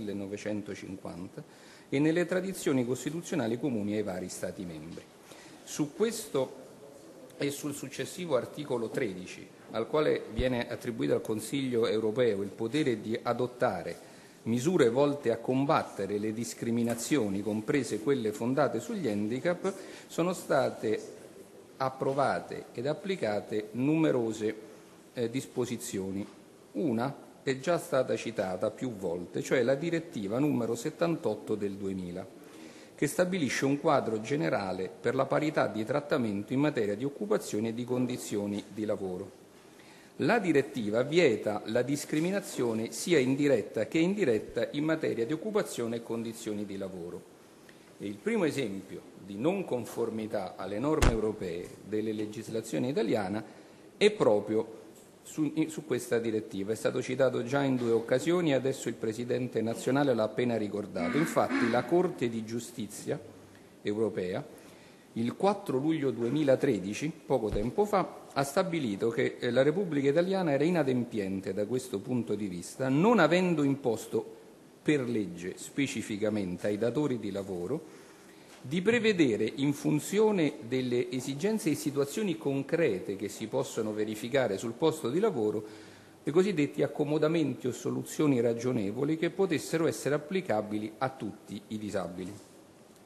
1950, e nelle tradizioni costituzionali comuni ai vari Stati membri. Su questo e sul successivo articolo 13, al quale viene attribuito al Consiglio europeo il potere di adottare misure volte a combattere le discriminazioni, comprese quelle fondate sugli handicap, sono state approvate ed applicate numerose disposizioni. Una è già stata citata più volte, cioè la direttiva numero 78 del 2000, che stabilisce un quadro generale per la parità di trattamento in materia di occupazione e di condizioni di lavoro. La direttiva vieta la discriminazione sia indiretta che indiretta in materia di occupazione e condizioni di lavoro. E il primo esempio di non conformità alle norme europee delle legislazioni italiana è proprio su questa direttiva. È stato citato già in 2 occasioni e adesso il Presidente nazionale l'ha appena ricordato. Infatti la Corte di Giustizia europea il 4 luglio 2013, poco tempo fa, ha stabilito che la Repubblica Italiana era inadempiente da questo punto di vista, non avendo imposto per legge specificamente ai datori di lavoro di prevedere, in funzione delle esigenze e situazioni concrete che si possono verificare sul posto di lavoro, i cosiddetti accomodamenti o soluzioni ragionevoli che potessero essere applicabili a tutti i disabili.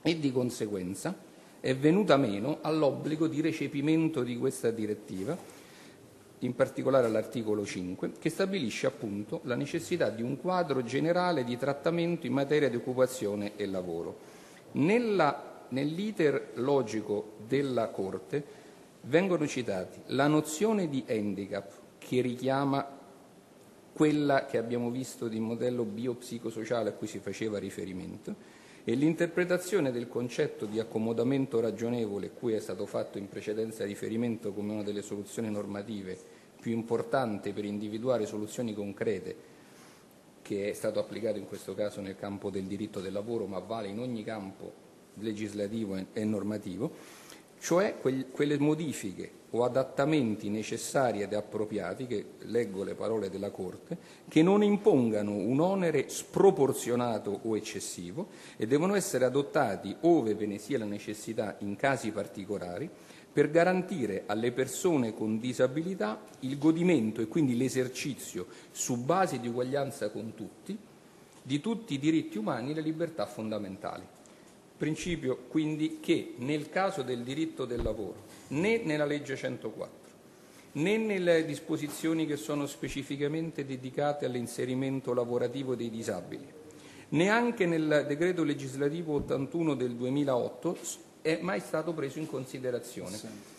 e di conseguenza è venuta meno all'obbligo di recepimento di questa direttiva, in particolare all'articolo 5, che stabilisce appunto la necessità di un quadro generale di trattamento in materia di occupazione e lavoro. Nell'iter logico della Corte vengono citati la nozione di handicap, che richiama quella che abbiamo visto di modello biopsicosociale a cui si faceva riferimento, e l'interpretazione del concetto di accomodamento ragionevole, cui è stato fatto in precedenza riferimento come una delle soluzioni normative più importanti per individuare soluzioni concrete, che è stato applicato in questo caso nel campo del diritto del lavoro, ma vale in ogni campo legislativo e normativo, cioè quelle modifiche o adattamenti necessari ed appropriati, che leggo le parole della Corte, che non impongano un onere sproporzionato o eccessivo e devono essere adottati ove ve ne sia la necessità in casi particolari, per garantire alle persone con disabilità il godimento e quindi l'esercizio, su base di uguaglianza con tutti, di tutti i diritti umani e le libertà fondamentali. Principio quindi che nel caso del diritto del lavoro, né nella legge 104, né nelle disposizioni che sono specificamente dedicate all'inserimento lavorativo dei disabili, neanche nel decreto legislativo 81 del 2008 è mai stato preso in considerazione,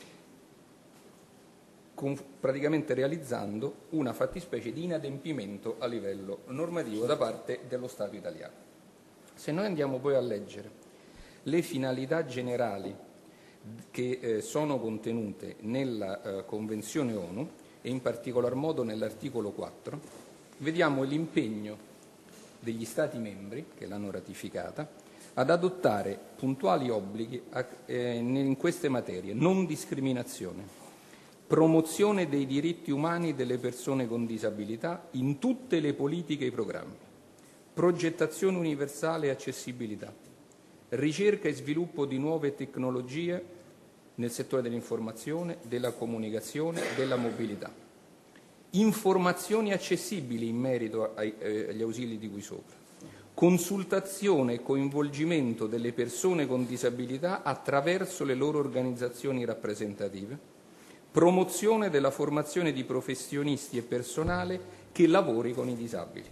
praticamente realizzando una fattispecie di inadempimento a livello normativo da parte dello Stato italiano. Se noi andiamo poi a leggere le finalità generali che sono contenute nella Convenzione ONU e in particolar modo nell'articolo 4, vediamo l'impegno degli Stati membri che l'hanno ratificata ad adottare puntuali obblighi in queste materie: non discriminazione, promozione dei diritti umani delle persone con disabilità in tutte le politiche e i programmi, progettazione universale e accessibilità, ricerca e sviluppo di nuove tecnologie nel settore dell'informazione, della comunicazione, della mobilità, informazioni accessibili in merito agli ausili di cui sopra, consultazione e coinvolgimento delle persone con disabilità attraverso le loro organizzazioni rappresentative, promozione della formazione di professionisti e personale che lavori con i disabili.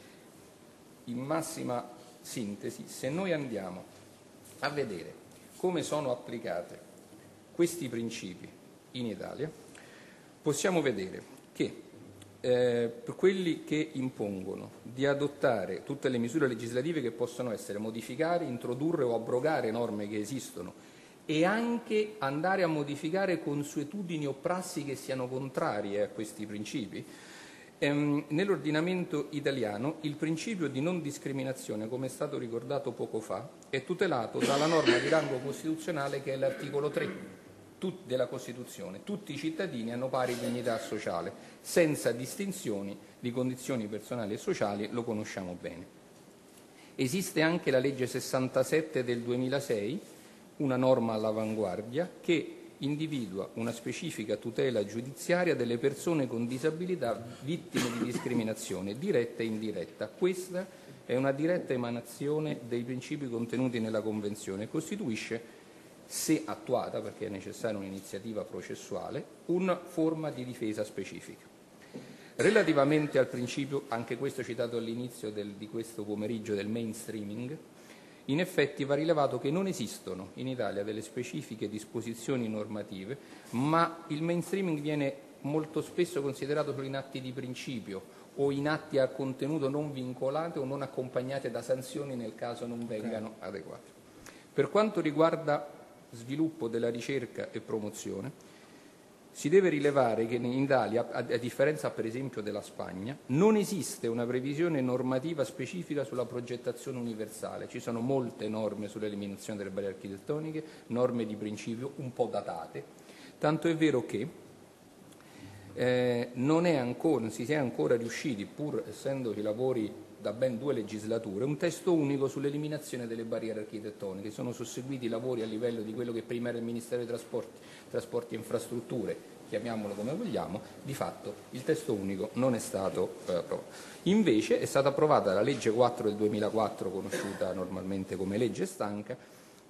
In massima sintesi, se noi andiamo a vedere come sono applicate questi principi in Italia, possiamo vedere che per quelli che impongono di adottare tutte le misure legislative che possono essere modificare, introdurre o abrogare norme che esistono e anche andare a modificare consuetudini o prassi che siano contrarie a questi principi, nell'ordinamento italiano il principio di non discriminazione, come è stato ricordato poco fa, è tutelato dalla norma di rango costituzionale che è l'articolo 3 della Costituzione. Tutti i cittadini hanno pari dignità sociale, senza distinzioni di condizioni personali e sociali, lo conosciamo bene. Esiste anche la legge 67 del 2006, una norma all'avanguardia, che individua una specifica tutela giudiziaria delle persone con disabilità vittime di discriminazione diretta e indiretta. Questa è una diretta emanazione dei principi contenuti nella Convenzione e costituisce, se attuata, perché è necessaria un'iniziativa processuale, una forma di difesa specifica. Relativamente al principio, anche questo citato all'inizio di questo pomeriggio, del mainstreaming, in effetti va rilevato che non esistono in Italia delle specifiche disposizioni normative, ma il mainstreaming viene molto spesso considerato solo in atti di principio o in atti a contenuto non vincolante o non accompagnate da sanzioni nel caso non vengano adeguate. Per quanto riguarda sviluppo della ricerca e promozione, si deve rilevare che in Italia, a differenza per esempio della Spagna, non esiste una previsione normativa specifica sulla progettazione universale. Ci sono molte norme sull'eliminazione delle barriere architettoniche, norme di principio un po' datate, tanto è vero che non si è ancora riusciti, pur essendo i lavori da ben 2 legislature, un testo unico sull'eliminazione delle barriere architettoniche. Sono susseguiti lavori a livello di quello che prima era il Ministero dei Trasporti e Infrastrutture, chiamiamolo come vogliamo. Di fatto il testo unico non è stato approvato. Invece è stata approvata la legge 4 del 2004, conosciuta normalmente come legge Stanca,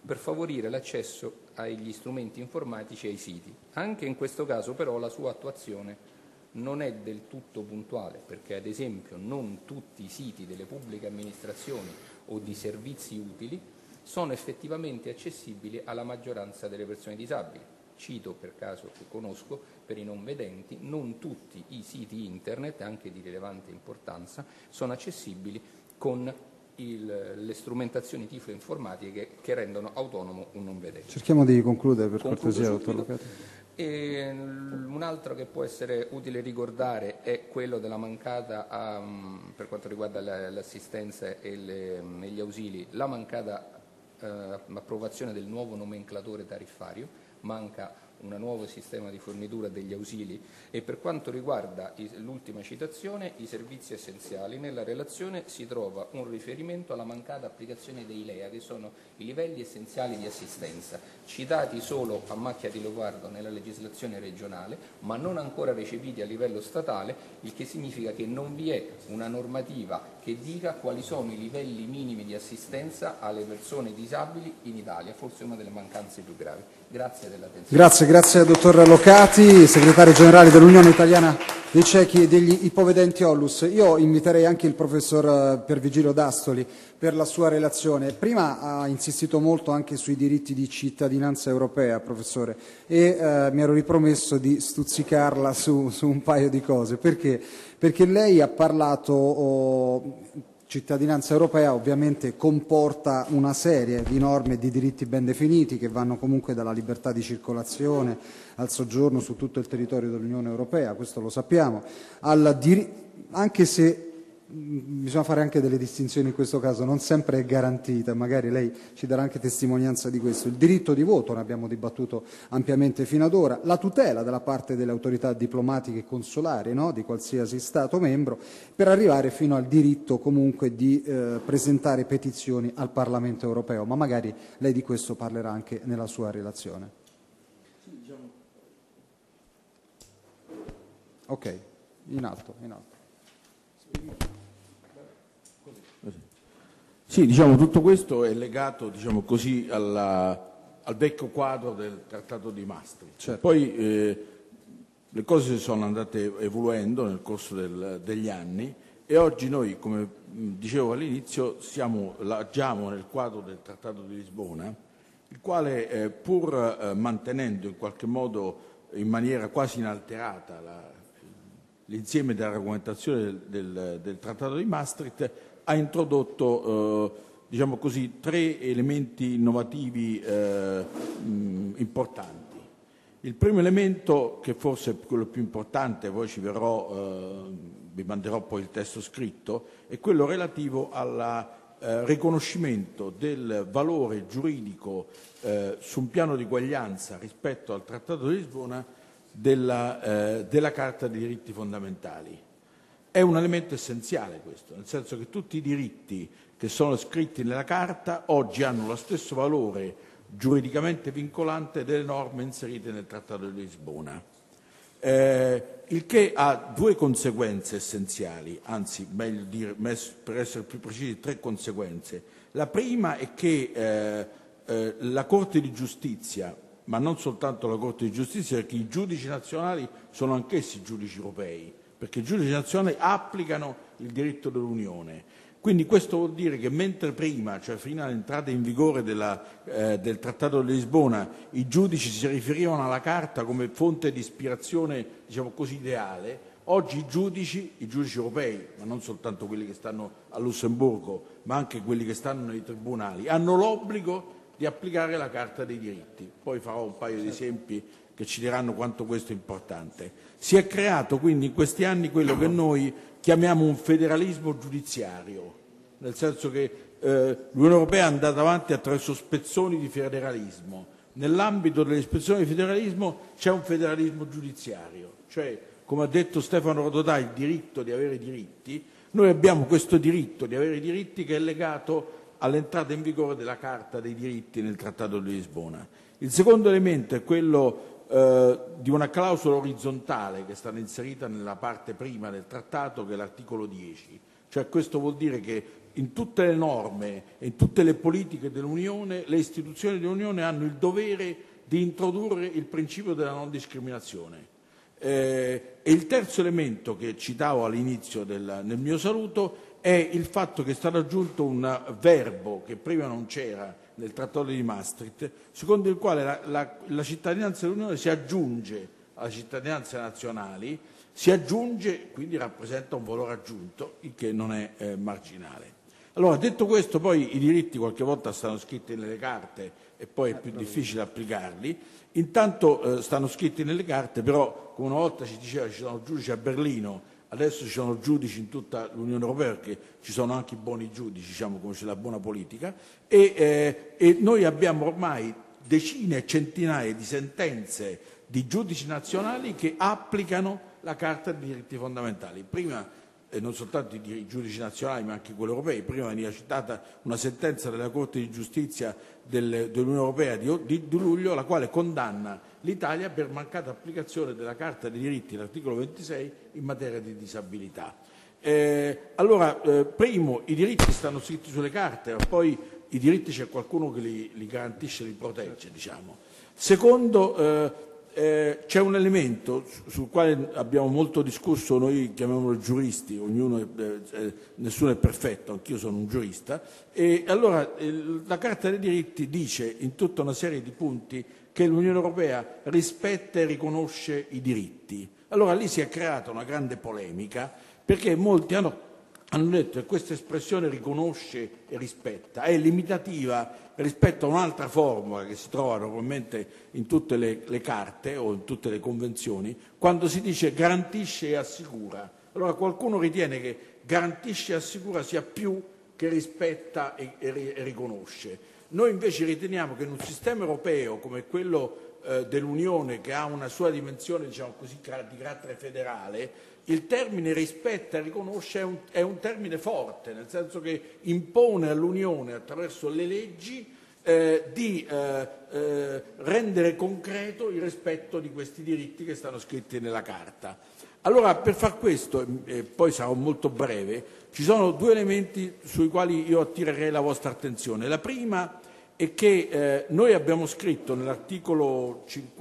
per favorire l'accesso agli strumenti informatici e ai siti. Anche in questo caso però la sua attuazione non è del tutto puntuale, perché ad esempio non tutti i siti delle pubbliche amministrazioni o di servizi utili sono effettivamente accessibili alla maggioranza delle persone disabili. Cito per caso che conosco, per i non vedenti, non tutti i siti internet, anche di rilevante importanza, sono accessibili con le strumentazioni tiflo-informatiche che rendono autonomo un non vedente. Cerchiamo di concludere per cortesia, dottor Locati. E un altro che può essere utile ricordare è quello della mancata, per quanto riguarda l'assistenza e gli ausili, la mancata approvazione del nuovo nomenclatore tariffario, manca un nuovo sistema di fornitura degli ausili, e per quanto riguarda l'ultima citazione, i servizi essenziali, nella relazione si trova un riferimento alla mancata applicazione dei LEA, che sono i livelli essenziali di assistenza, citati solo a macchia di leopardo nella legislazione regionale, ma non ancora recepiti a livello statale, il che significa che non vi è una normativa che dica quali sono i livelli minimi di assistenza alle persone disabili in Italia, forse una delle mancanze più gravi. Grazie dell'attenzione. Grazie al dottor Locati, segretario generale dell'Unione Italiana dei Ciechi e degli Ipovedenti Onlus. Io inviterei anche il professor Piervigilio D'Astoli per la sua relazione. Prima ha insistito molto anche sui diritti di cittadinanza europea, professore, e mi ero ripromesso di stuzzicarla su un paio di cose. Perché? Perché lei ha parlato... Cittadinanza europea ovviamente comporta una serie di norme e di diritti ben definiti che vanno comunque dalla libertà di circolazione al soggiorno su tutto il territorio dell'Unione Europea, questo lo sappiamo, anche se bisogna fare anche delle distinzioni in questo caso, non sempre è garantita, magari lei ci darà anche testimonianza di questo. Il diritto di voto, ne abbiamo dibattuto ampiamente fino ad ora, la tutela dalla parte delle autorità diplomatiche e consolari, no? Di qualsiasi Stato membro, per arrivare fino al diritto comunque di presentare petizioni al Parlamento europeo, ma magari lei di questo parlerà anche nella sua relazione. Ok, in alto. Sì, tutto questo è legato, così, al vecchio quadro del Trattato di Maastricht. Certo. Poi le cose sono andate evoluendo nel corso degli anni e oggi noi, come dicevo all'inizio, agiamo nel quadro del Trattato di Lisbona, il quale, pur mantenendo in qualche modo in maniera quasi inalterata l'insieme della regolamentazione del Trattato di Maastricht, ha introdotto tre elementi innovativi importanti. Il primo elemento, che forse è quello più importante, poi vi manderò poi il testo scritto, è quello relativo al riconoscimento del valore giuridico su un piano di uguaglianza rispetto al Trattato di Lisbona della Carta dei diritti fondamentali. È un elemento essenziale questo, nel senso che tutti i diritti che sono scritti nella Carta oggi hanno lo stesso valore giuridicamente vincolante delle norme inserite nel Trattato di Lisbona, il che ha due conseguenze essenziali, anzi, meglio dire, per essere più precisi, tre conseguenze. La prima è che la Corte di Giustizia, ma non soltanto la Corte di Giustizia, perché i giudici nazionali sono anch'essi giudici europei, perché i giudici nazionali applicano il diritto dell'Unione. Quindi questo vuol dire che mentre prima, cioè fino all'entrata in vigore del Trattato di Lisbona, i giudici si riferivano alla Carta come fonte di ispirazione, ideale, oggi i giudici europei, ma non soltanto quelli che stanno a Lussemburgo, ma anche quelli che stanno nei tribunali, hanno l'obbligo di applicare la Carta dei diritti. Poi farò un paio di esempi che ci diranno quanto questo è importante. Si è creato quindi in questi anni quello che noi chiamiamo un federalismo giudiziario, nel senso che l'Unione Europea è andata avanti attraverso spezzoni di federalismo. Nell'ambito delle spezzoni di federalismo c'è un federalismo giudiziario, cioè, come ha detto Stefano Rodotà, il diritto di avere diritti. Noi abbiamo questo diritto di avere diritti che è legato all'entrata in vigore della Carta dei diritti nel Trattato di Lisbona. Il secondo elemento è quello di una clausola orizzontale che è stata inserita nella parte prima del trattato, che è l'articolo 10. Cioè questo vuol dire che in tutte le norme e in tutte le politiche dell'Unione, le istituzioni dell'Unione hanno il dovere di introdurre il principio della non discriminazione. E il terzo elemento che citavo all'inizio nel mio saluto è il fatto che è stato aggiunto un verbo che prima non c'era nel Trattato di Maastricht, secondo il quale la cittadinanza dell'Unione si aggiunge alle cittadinanze nazionali, si aggiunge, quindi rappresenta un valore aggiunto, il che non è marginale. Allora, detto questo, poi i diritti qualche volta stanno scritti nelle carte e poi è più difficile applicarli. Intanto stanno scritti nelle carte, però come una volta ci diceva ci sono giudici a Berlino, adesso ci sono giudici in tutta l'Unione Europea, perché ci sono anche i buoni giudici, diciamo, come c'è la buona politica, e noi abbiamo ormai decine e centinaia di sentenze di giudici nazionali che applicano la Carta dei diritti fondamentali. Prima, non soltanto i giudici nazionali ma anche quelli europei, prima veniva citata una sentenza della Corte di Giustizia dell'Unione Europea di luglio, la quale condanna l'Italia per mancata applicazione della Carta dei diritti, l'articolo 26, in materia di disabilità. Primo, i diritti stanno scritti sulle carte, ma poi i diritti c'è qualcuno che li garantisce, li protegge, diciamo. Secondo, c'è un elemento sul quale abbiamo molto discusso, noi chiamiamolo giuristi, nessuno è perfetto, anch'io sono un giurista, e allora la Carta dei diritti dice in tutta una serie di punti che l'Unione Europea rispetta e riconosce i diritti. Allora lì si è creata una grande polemica, perché molti hanno detto che questa espressione riconosce e rispetta è limitativa rispetto a un'altra formula che si trova normalmente in tutte le carte o in tutte le convenzioni, quando si dice garantisce e assicura. Allora qualcuno ritiene che garantisce e assicura sia più che rispetta e riconosce. Noi invece riteniamo che in un sistema europeo come quello dell'Unione, che ha una sua dimensione, diciamo così, di carattere federale, il termine rispetta e riconosce è un termine forte, nel senso che impone all'Unione, attraverso le leggi, di rendere concreto il rispetto di questi diritti che stanno scritti nella Carta. Allora, per far questo, e poi sarò molto breve, ci sono due elementi sui quali io attirerei la vostra attenzione. La prima è che noi abbiamo scritto nell'articolo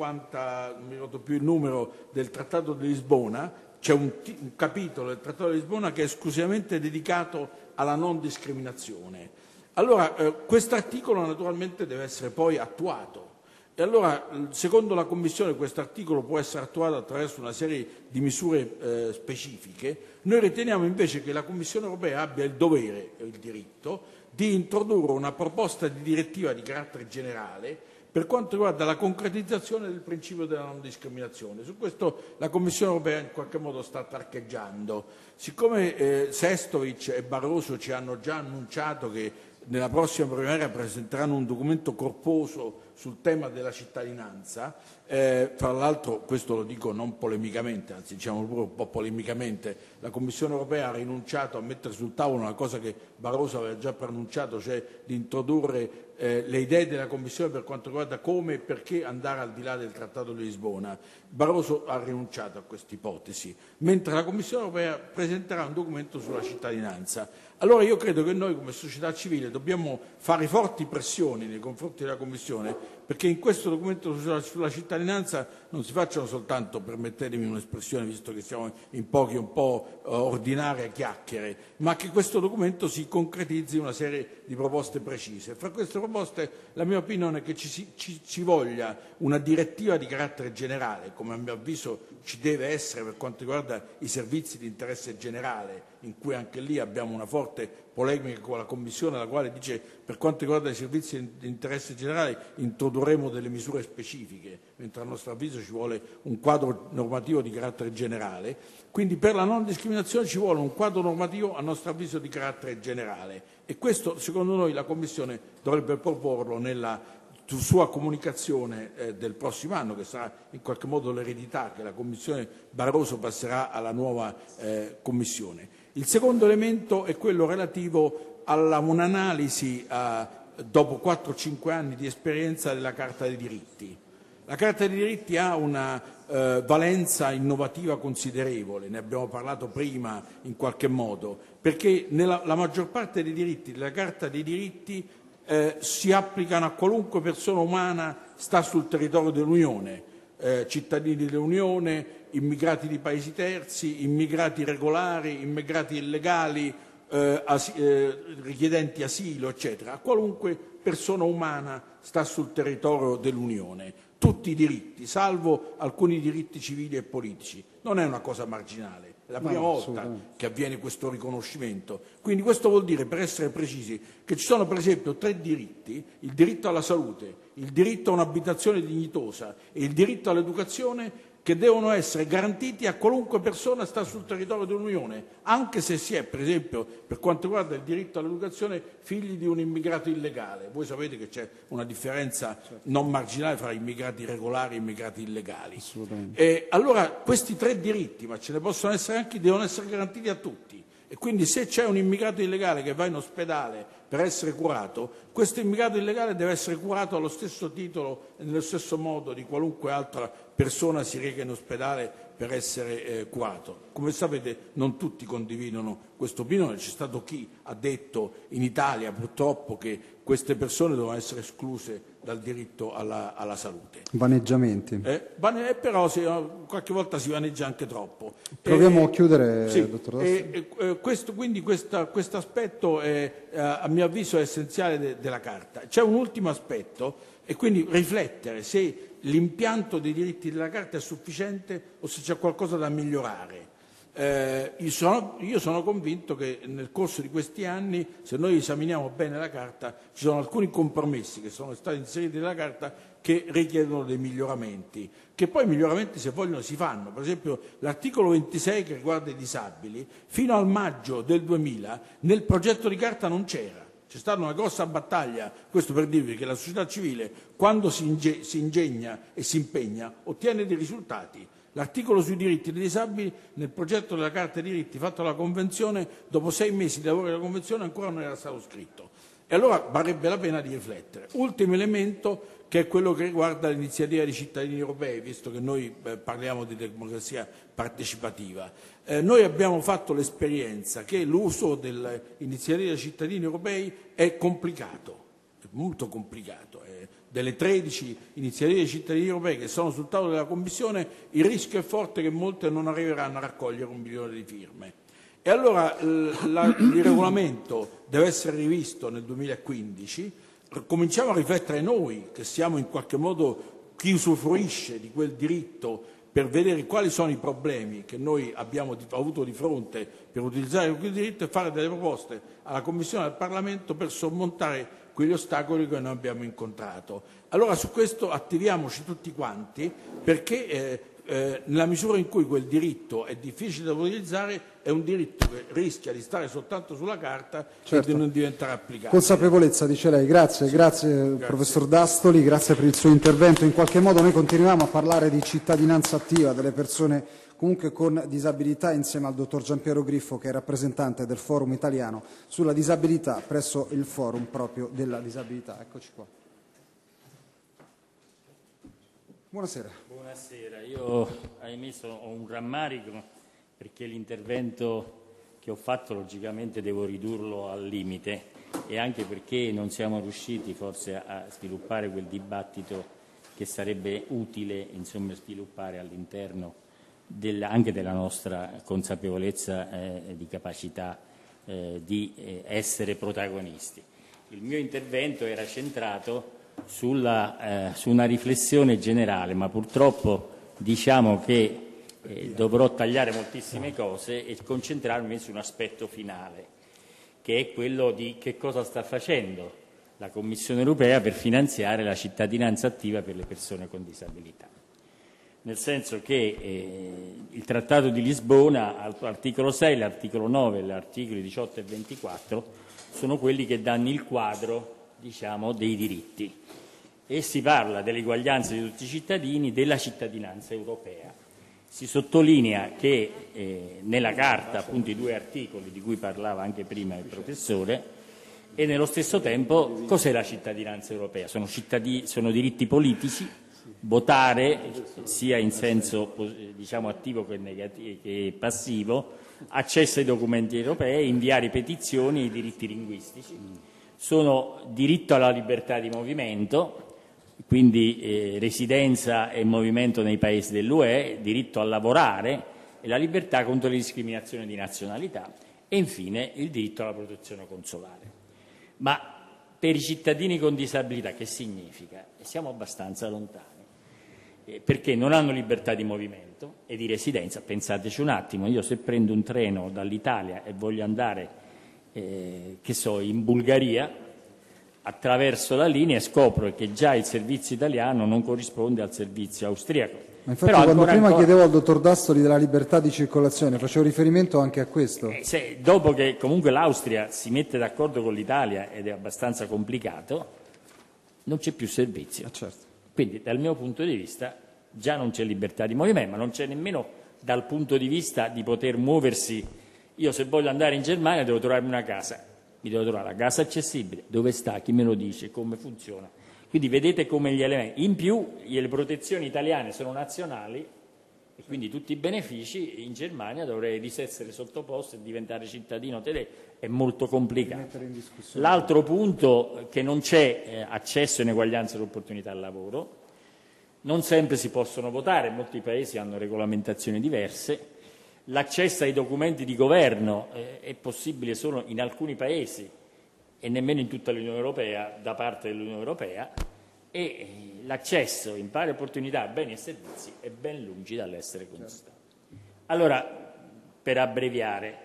50, non mi ricordo più il numero, del Trattato di Lisbona, c'è un capitolo del Trattato di Lisbona che è esclusivamente dedicato alla non discriminazione. Allora, quest'articolo naturalmente deve essere poi attuato. E allora, secondo la Commissione, questo articolo può essere attuato attraverso una serie di misure specifiche. Noi riteniamo invece che la Commissione europea abbia il dovere e il diritto di introdurre una proposta di direttiva di carattere generale per quanto riguarda la concretizzazione del principio della non discriminazione. Su questo la Commissione europea in qualche modo sta tarcheggiando. Siccome Šefčovič e Barroso ci hanno già annunciato che nella prossima primavera presenteranno un documento corposo sul tema della cittadinanza, fra l'altro questo lo dico non polemicamente, anzi diciamo proprio un po' polemicamente, la Commissione europea ha rinunciato a mettere sul tavolo una cosa che Barroso aveva già preannunciato, cioè di introdurre le idee della Commissione per quanto riguarda come e perché andare al di là del Trattato di Lisbona. Barroso ha rinunciato a questa ipotesi, mentre la Commissione europea presenterà un documento sulla cittadinanza. Allora io credo che noi come società civile dobbiamo fare forti pressioni nei confronti della Commissione perché in questo documento sulla cittadinanza non si facciano soltanto, permettetemi un'espressione visto che siamo in pochi un po' ordinarie chiacchiere, ma che questo documento si concretizzi in una serie di proposte precise. Fra queste proposte la mia opinione è che ci voglia una direttiva di carattere generale, come a mio avviso ci deve essere per quanto riguarda i servizi di interesse generale, in cui anche lì abbiamo una forte polemica con la Commissione, la quale dice per quanto riguarda i servizi di interesse generale introdurremo delle misure specifiche, mentre a nostro avviso ci vuole un quadro normativo di carattere generale. Quindi per la non discriminazione ci vuole un quadro normativo a nostro avviso di carattere generale e questo secondo noi la Commissione dovrebbe proporlo nella sua comunicazione del prossimo anno, che sarà in qualche modo l'eredità che la Commissione Barroso passerà alla nuova Commissione. Il secondo elemento è quello relativo a un'analisi dopo 4-5 anni di esperienza della Carta dei diritti. La Carta dei diritti ha una valenza innovativa considerevole, ne abbiamo parlato prima in qualche modo, perché la maggior parte dei diritti della Carta dei diritti si applicano a qualunque persona umana sta sul territorio dell'Unione, cittadini dell'Unione, immigrati di paesi terzi, immigrati regolari, immigrati illegali, richiedenti asilo, eccetera. A qualunque persona umana sta sul territorio dell'Unione. Tutti i diritti, salvo alcuni diritti civili e politici. Non è una cosa marginale, è la prima volta che avviene questo riconoscimento. Quindi questo vuol dire, per essere precisi, che ci sono per esempio 3 diritti: il diritto alla salute, il diritto a un'abitazione dignitosa e il diritto all'educazione, che devono essere garantiti a qualunque persona sta sul territorio dell'Unione, anche se si è, per esempio, per quanto riguarda il diritto all'educazione, figli di un immigrato illegale. Voi sapete che c'è una differenza non marginale fra immigrati regolari e immigrati illegali. Allora questi 3 diritti, ma ce ne possono essere anche, devono essere garantiti a tutti. E quindi se c'è un immigrato illegale che va in ospedale per essere curato, questo immigrato illegale deve essere curato allo stesso titolo e nello stesso modo di qualunque altra persona si reca in ospedale per essere curato. Come sapete non tutti condividono questa opinione, c'è stato chi ha detto in Italia purtroppo che queste persone devono essere escluse dal diritto alla salute. Vaneggiamenti. Però qualche volta si vaneggia anche troppo. Proviamo a chiudere, sì, dottor D'Astoli. Quindi questo aspetto a mio avviso è essenziale della Carta. C'è un ultimo aspetto, e quindi riflettere se l'impianto dei diritti della Carta è sufficiente o se c'è qualcosa da migliorare. Io sono convinto che nel corso di questi anni, se noi esaminiamo bene la Carta, ci sono alcuni compromessi che sono stati inseriti nella Carta che richiedono dei miglioramenti, che poi i miglioramenti, se vogliono, si fanno. Per esempio l'articolo 26 che riguarda i disabili, fino al maggio del 2000 nel progetto di Carta non c'era. C'è stata una grossa battaglia, questo per dirvi che la società civile, quando si ingegna e si impegna, ottiene dei risultati. L'articolo sui diritti dei disabili nel progetto della Carta dei diritti fatto dalla Convenzione, dopo 6 mesi di lavoro della Convenzione ancora non era stato scritto. E allora varrebbe la pena di riflettere. Ultimo elemento, che è quello che riguarda l'iniziativa dei cittadini europei, visto che noi parliamo di democrazia partecipativa. Noi abbiamo fatto l'esperienza che l'uso dell'iniziativa dei cittadini europei è complicato, è molto complicato. Delle 13 iniziative dei cittadini europei che sono sul tavolo della Commissione, il rischio è forte che molte non arriveranno a raccogliere 1 milione di firme. E allora il regolamento deve essere rivisto nel 2015, cominciamo a riflettere noi, che siamo in qualche modo chi usufruisce di quel diritto, per vedere quali sono i problemi che noi abbiamo avuto di fronte per utilizzare quel diritto e fare delle proposte alla Commissione e al Parlamento per sormontare quegli ostacoli che noi abbiamo incontrato. Allora su questo attiviamoci tutti quanti, perché nella misura in cui quel diritto è difficile da utilizzare, è un diritto che rischia di stare soltanto sulla carta e di non diventare applicabile. Consapevolezza, dice lei. Grazie professor D'Astoli, grazie per il suo intervento. In qualche modo noi continuiamo a parlare di cittadinanza attiva delle persone comunque con disabilità, insieme al dottor Giampiero Griffo, che è rappresentante del Forum Italiano sulla disabilità presso il Forum proprio della disabilità. Eccoci qua. Buonasera. Buonasera, io ahimè ho un rammarico perché l'intervento che ho fatto logicamente devo ridurlo al limite, e anche perché non siamo riusciti forse a sviluppare quel dibattito che sarebbe utile sviluppare all'interno anche della nostra consapevolezza di capacità di essere protagonisti. Il mio intervento era centrato su una riflessione generale, ma purtroppo diciamo che dovrò tagliare moltissime cose e concentrarmi su un aspetto finale, che è quello di che cosa sta facendo la Commissione europea per finanziare la cittadinanza attiva per le persone con disabilità. Nel senso che il Trattato di Lisbona, l'articolo 6, l'articolo 9, gli articoli 18 e 24, sono quelli che danno il quadro, dei diritti, e si parla dell'eguaglianza di tutti i cittadini, della cittadinanza europea. Si sottolinea che nella Carta, appunto, i 2 articoli di cui parlava anche prima il professore, e nello stesso tempo cos'è la cittadinanza europea? Sono diritti politici votare sia in senso diciamo attivo che passivo, accesso ai documenti europei, inviare petizioni, i diritti linguistici. Sono diritto alla libertà di movimento, quindi residenza e movimento nei paesi dell'UE, diritto a lavorare e la libertà contro le discriminazioni di nazionalità e infine il diritto alla protezione consolare. Ma per i cittadini con disabilità che significa? Siamo abbastanza lontani, perché non hanno libertà di movimento e di residenza. Pensateci un attimo, io se prendo un treno dall'Italia e voglio andare che so, in Bulgaria, attraverso la linea scopro che già il servizio italiano non corrisponde al servizio austriaco. Ma infatti quando prima chiedevo al dottor Dastoli della libertà di circolazione facevo riferimento anche a questo. Dopo che comunque l'Austria si mette d'accordo con l'Italia ed è abbastanza complicato, non c'è più servizio. Certo. Quindi dal mio punto di vista già non c'è libertà di movimento, ma non c'è nemmeno dal punto di vista di poter muoversi. Io se voglio andare in Germania devo trovarmi una casa, mi devo trovare la casa accessibile, dove sta, chi me lo dice, come funziona. Quindi vedete come gli elementi. In più le protezioni italiane sono nazionali e quindi tutti i benefici in Germania dovrei essere sottoposto e diventare cittadino tedesco. È molto complicato. L'altro punto che non c'è accesso in eguaglianza di opportunità al lavoro, non sempre si possono votare, molti paesi hanno regolamentazioni diverse. L'accesso ai documenti di governo è possibile solo in alcuni paesi e nemmeno in tutta l'Unione Europea, da parte dell'Unione Europea, e l'accesso in pari opportunità a beni e servizi è ben lungi dall'essere conquistato. Allora, per abbreviare,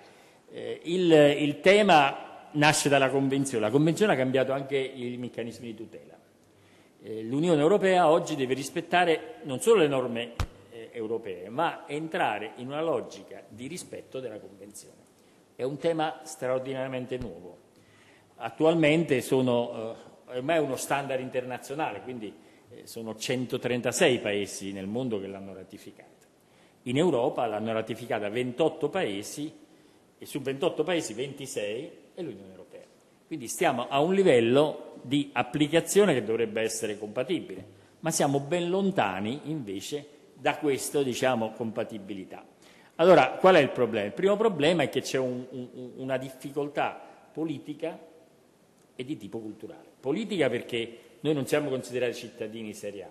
il tema nasce dalla Convenzione. La Convenzione ha cambiato anche i meccanismi di tutela. L'Unione Europea oggi deve rispettare non solo le norme europee, ma entrare in una logica di rispetto della Convenzione. È un tema straordinariamente nuovo. Attualmente ormai è uno standard internazionale, quindi sono 136 paesi nel mondo che l'hanno ratificata. In Europa l'hanno ratificata 28 paesi e su 28 paesi 26 è l'Unione Europea. Quindi stiamo a un livello di applicazione che dovrebbe essere compatibile, ma siamo ben lontani invece da questa, compatibilità. Allora, qual è il problema? Il primo problema è che c'è una difficoltà politica e di tipo culturale. Politica perché noi non siamo considerati cittadini serie A.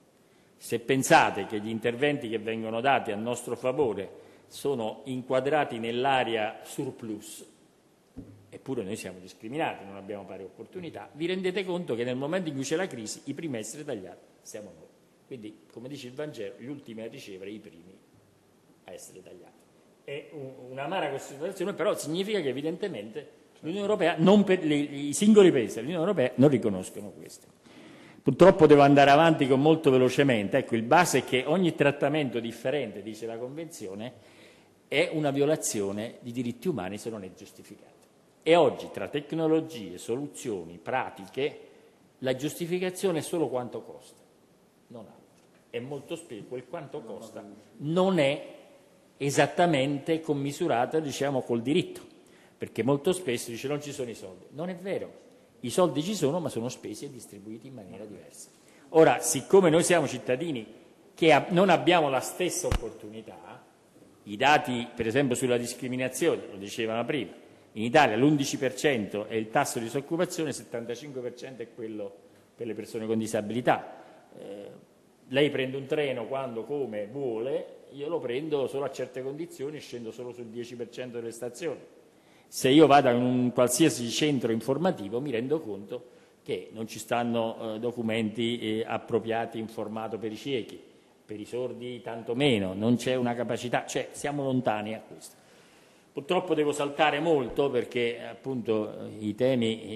Se pensate che gli interventi che vengono dati a nostro favore sono inquadrati nell'area surplus, eppure noi siamo discriminati, non abbiamo pari opportunità, vi rendete conto che nel momento in cui c'è la crisi i primi a essere tagliati siamo noi. Quindi, come dice il Vangelo, gli ultimi a ricevere, i primi a essere tagliati. È un'amara considerazione, però significa che evidentemente l'Unione Europea, i singoli paesi dell'Unione Europea non riconoscono questo. Purtroppo devo andare avanti con molto velocemente. Ecco, il base è che ogni trattamento differente, dice la Convenzione, è una violazione di diritti umani se non è giustificato. E oggi, tra tecnologie, soluzioni, pratiche, la giustificazione è solo quanto costa, non altro. E molto spesso quel quanto costa non è esattamente commisurata, col diritto, perché molto spesso dice non ci sono i soldi. Non è vero, i soldi ci sono, ma sono spesi e distribuiti in maniera diversa. Ora, siccome noi siamo cittadini che non abbiamo la stessa opportunità, i dati per esempio sulla discriminazione, lo dicevano prima, in Italia l'11% è il tasso di disoccupazione, il 75% è quello per le persone con disabilità. Lei prende un treno quando, come vuole, io lo prendo solo a certe condizioni e scendo solo sul 10% delle stazioni. Se io vado in un qualsiasi centro informativo mi rendo conto che non ci stanno documenti appropriati in formato per i ciechi, per i sordi tanto meno, non c'è una capacità, siamo lontani a questo. Purtroppo devo saltare molto perché appunto i temi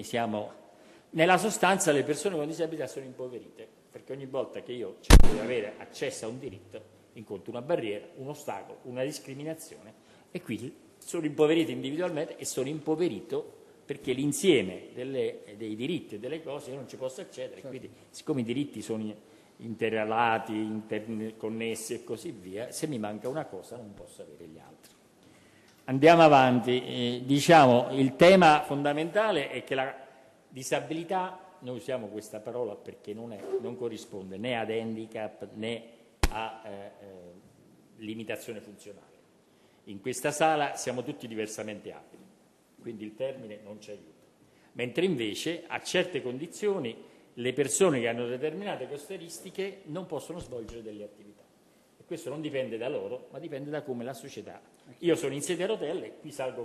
nella sostanza le persone con disabilità sono impoverite, perché ogni volta che io cerco di avere accesso a un diritto incontro una barriera, un ostacolo, una discriminazione e quindi sono impoverito individualmente e sono impoverito perché l'insieme dei diritti e delle cose io non ci posso accedere, quindi siccome i diritti sono interrelati, interconnessi e così via, se mi manca una cosa non posso avere gli altri. Andiamo avanti, il tema fondamentale è che la disabilità noi usiamo questa parola perché non corrisponde né ad handicap né a limitazione funzionale. In questa sala siamo tutti diversamente abili, quindi il termine non ci aiuta. Mentre invece a certe condizioni le persone che hanno determinate caratteristiche non possono svolgere delle attività. E questo non dipende da loro, ma dipende da come la società. Io sono in sedia a rotelle, qui salgo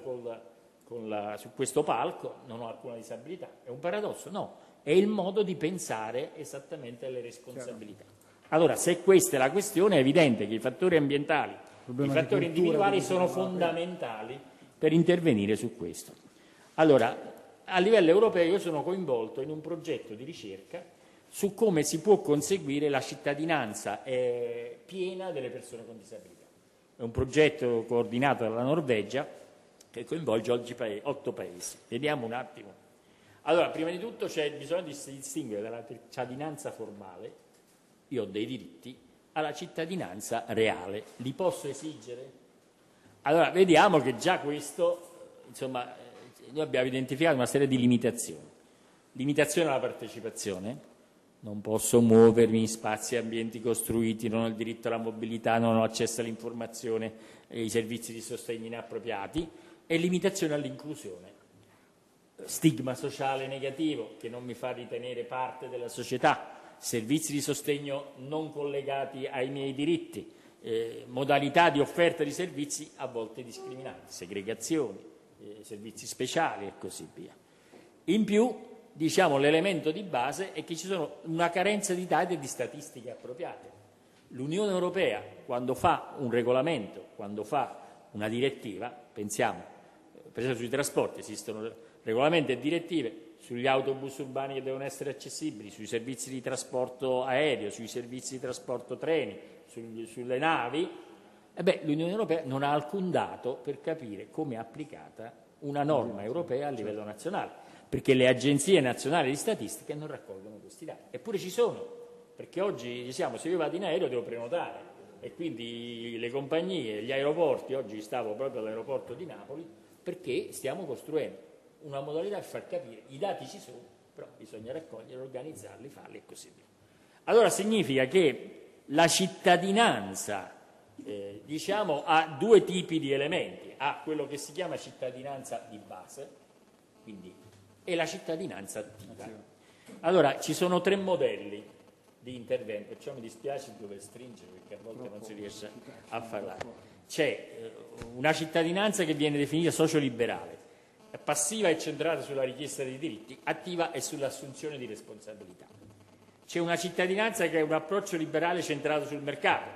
su questo palco, non ho alcuna disabilità. È un paradosso? No, è il modo di pensare esattamente alle responsabilità. Allora, se questa è la questione, è evidente che i fattori ambientali, i fattori individuali sono fondamentali per intervenire su questo. Allora, a livello europeo io sono coinvolto in un progetto di ricerca su come si può conseguire la cittadinanza piena delle persone con disabilità. È un progetto coordinato dalla Norvegia che coinvolge oggi 8 paesi. Vediamo un attimo. Allora, prima di tutto c'è bisogno di distinguere dalla cittadinanza formale, io ho dei diritti, alla cittadinanza reale. Li posso esigere? Allora, vediamo che già questo, insomma, noi abbiamo identificato una serie di limitazioni. Limitazione alla partecipazione, non posso muovermi in spazi e ambienti costruiti, non ho il diritto alla mobilità, non ho accesso all'informazione e ai servizi di sostegno inappropriati, e limitazione all'inclusione. Stigma sociale negativo che non mi fa ritenere parte della società, servizi di sostegno non collegati ai miei diritti, modalità di offerta di servizi a volte discriminanti, segregazioni, servizi speciali e così via. In più, diciamo, l'elemento di base è che ci sono una carenza di dati e di statistiche appropriate. L'Unione Europea, quando fa un regolamento, quando fa una direttiva, pensiamo, per esempio sui trasporti esistono regolamenti e direttive, sugli autobus urbani che devono essere accessibili, sui servizi di trasporto aereo, sui servizi di trasporto treni, sulle navi, l'Unione Europea non ha alcun dato per capire come è applicata una norma europea a livello nazionale, perché le agenzie nazionali di statistica non raccolgono questi dati. Eppure ci sono, perché oggi diciamo, se io vado in aereo devo prenotare e quindi le compagnie, gli aeroporti, oggi stavo proprio all'aeroporto di Napoli, perché stiamo costruendo una modalità per far capire, i dati ci sono, però bisogna raccoglierli, organizzarli, farli e così via. Allora significa che la cittadinanza diciamo, ha 2 tipi di elementi, ha quello che si chiama cittadinanza di base, quindi, e la cittadinanza attiva. Allora ci sono 3 modelli di intervento, perciò mi dispiace dover stringere perché a volte non si riesce a parlare. C'è una cittadinanza che viene definita socioliberale, passiva e centrata sulla richiesta dei diritti, attiva e sull'assunzione di responsabilità. C'è una cittadinanza che è un approccio liberale centrato sul mercato,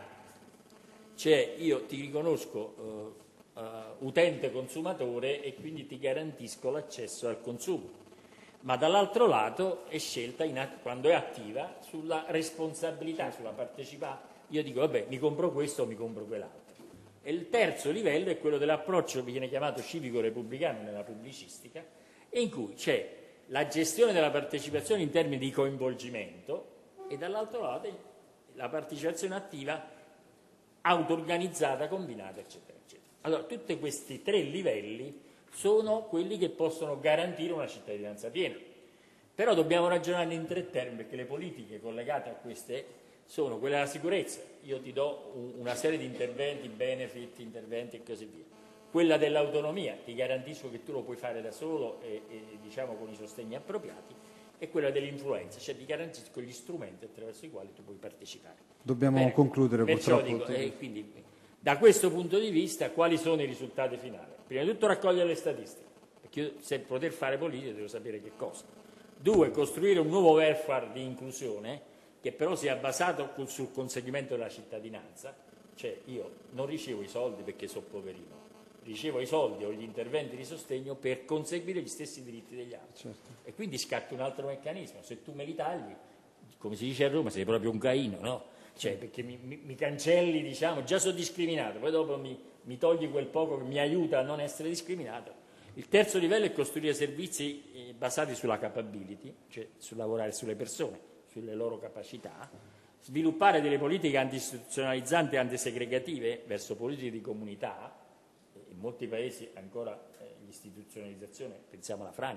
cioè io ti riconosco utente consumatore e quindi ti garantisco l'accesso al consumo, ma dall'altro lato è scelta quando è attiva sulla responsabilità, sulla partecipazione. Io dico vabbè mi compro questo o mi compro quell'altro. E il terzo livello è quello dell'approccio che viene chiamato civico-repubblicano nella pubblicistica, in cui c'è la gestione della partecipazione in termini di coinvolgimento e dall'altro lato la partecipazione attiva auto-organizzata, combinata, eccetera, eccetera. Allora, tutti questi 3 livelli sono quelli che possono garantire una cittadinanza piena. Però dobbiamo ragionare in 3 termini, perché le politiche collegate a queste sono quelle della sicurezza, io ti do una serie di interventi, benefit, interventi e così via. Quella dell'autonomia, ti garantisco che tu lo puoi fare da solo e diciamo con i sostegni appropriati, e quella dell'influenza, cioè ti garantisco gli strumenti attraverso i quali tu puoi partecipare. Dobbiamo concludere perciò purtroppo. Quindi, da questo punto di vista, quali sono i risultati finali? Prima di tutto raccogliere le statistiche, perché io, se poter fare politica devo sapere che cosa. 2, costruire un nuovo welfare di inclusione, che però sia basato sul conseguimento della cittadinanza, cioè io non ricevo i soldi perché sono poverino, ricevo i soldi o gli interventi di sostegno per conseguire gli stessi diritti degli altri. Certo. E quindi scatta un altro meccanismo, se tu me li tagli, come si dice a Roma, sei proprio un Caino, no? Cioè perché mi cancelli, diciamo, già sono discriminato, poi dopo mi togli quel poco che mi aiuta a non essere discriminato. Il terzo livello è costruire servizi basati sulla capability, cioè sul lavorare sulle persone, sulle loro capacità, sviluppare delle politiche anti-istituzionalizzanti e antisegregative verso politiche di comunità. In molti paesi ancora l'istituzionalizzazione, pensiamo alla Francia,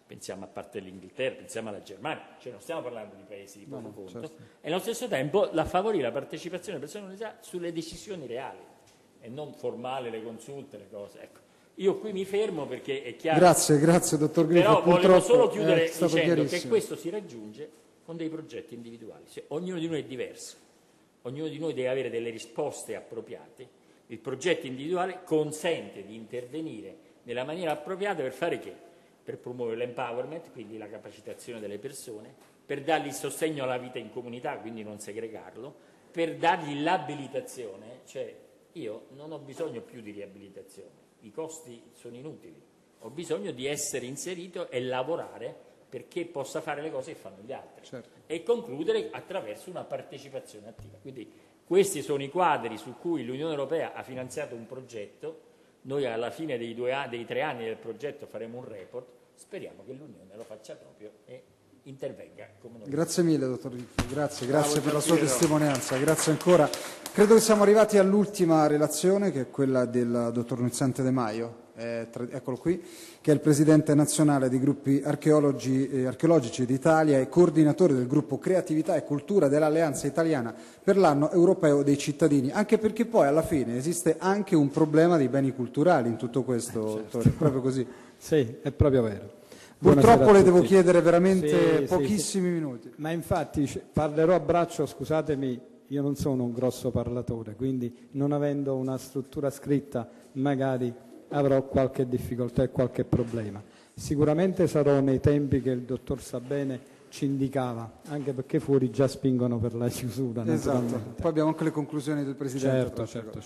pensiamo a parte l'Inghilterra, pensiamo alla Germania, cioè non stiamo parlando di paesi di poco conto, certo. e allo stesso tempo la favorire la partecipazione delle persone con disabilità sulle decisioni reali e non formale, le consulte, le cose. Ecco. Io qui mi fermo perché è chiaro. Grazie dottor Grifo. Però volevo Purtroppo solo chiudere è stato dicendo che chiarissimo. questo si raggiunge con dei progetti individuali. Cioè, ognuno di noi è diverso, ognuno di noi deve avere delle risposte appropriate. Il progetto individuale consente di intervenire nella maniera appropriata per fare che? Per promuovere l'empowerment, quindi la capacitazione delle persone, per dargli il sostegno alla vita in comunità, quindi non segregarlo, per dargli l'abilitazione, cioè io non ho bisogno più di riabilitazione, i costi sono inutili, ho bisogno di essere inserito e lavorare perché possa fare le cose che fanno gli altri, certo. E concludere attraverso una partecipazione attiva. Quindi questi sono i quadri su cui l'Unione Europea ha finanziato un progetto. Noi alla fine dei 3 anni del progetto faremo un report, speriamo che l'Unione lo faccia proprio e intervenga come noi. Grazie mille dottor Ricco, grazie per la sua testimonianza, grazie ancora. Credo che siamo arrivati all'ultima relazione, che è quella del dottor Nuzzante De Maio, eccolo qui, che è il presidente nazionale dei gruppi archeologici d'Italia e coordinatore del gruppo Creatività e Cultura dell'Alleanza Italiana per l'anno europeo dei cittadini, anche perché poi alla fine esiste anche un problema dei beni culturali in tutto questo, dottore, è proprio così. Sì, è proprio vero. Purtroppo le devo chiedere veramente pochissimi minuti. Ma infatti parlerò a braccio, scusatemi, io non sono un grosso parlatore, quindi non avendo una struttura scritta magari avrò qualche difficoltà e qualche problema. Sicuramente sarò nei tempi che il dottor Sabene ci indicava, anche perché fuori già spingono per la chiusura. Esatto, poi abbiamo anche le conclusioni del Presidente. Certo.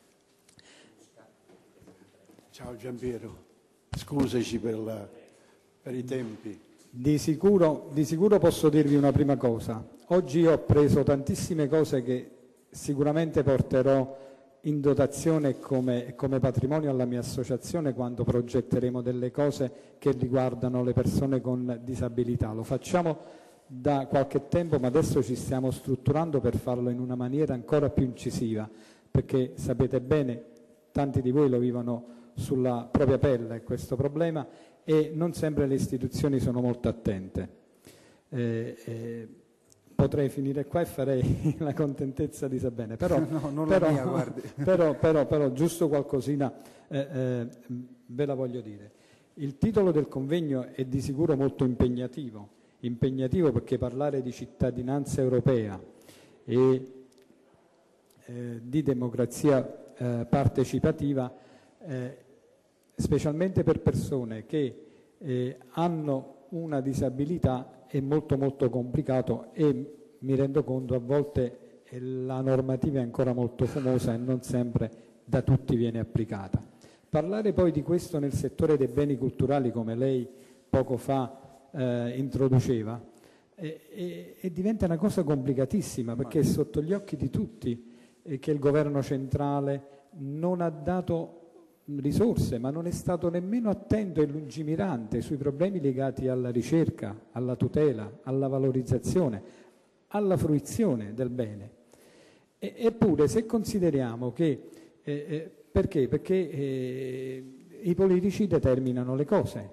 Ciao Giampiero, scusaci per i tempi. Di sicuro posso dirvi una prima cosa. Oggi io ho preso tantissime cose che sicuramente porterò in dotazione come patrimonio alla mia associazione quando progetteremo delle cose che riguardano le persone con disabilità. Lo facciamo da qualche tempo, ma adesso ci stiamo strutturando per farlo in una maniera ancora più incisiva, perché sapete bene, tanti di voi lo vivono sulla propria pelle questo problema, e non sempre le istituzioni sono molto attente. Potrei finire qua e farei la contentezza di Sabene, però, no, non la mia, guardi. però giusto qualcosina ve la voglio dire. Il titolo del convegno è di sicuro molto impegnativo perché parlare di cittadinanza europea e di democrazia partecipativa specialmente per persone che hanno una disabilità è molto molto complicato, e mi rendo conto a volte la normativa è ancora molto fumosa e non sempre da tutti viene applicata. Parlare poi di questo nel settore dei beni culturali, come lei poco fa introduceva, e diventa una cosa complicatissima, perché è sotto gli occhi di tutti che il governo centrale non ha dato risorse, ma non è stato nemmeno attento e lungimirante sui problemi legati alla ricerca, alla tutela, alla valorizzazione, alla fruizione del bene. Eppure, se consideriamo che perché i politici determinano le cose,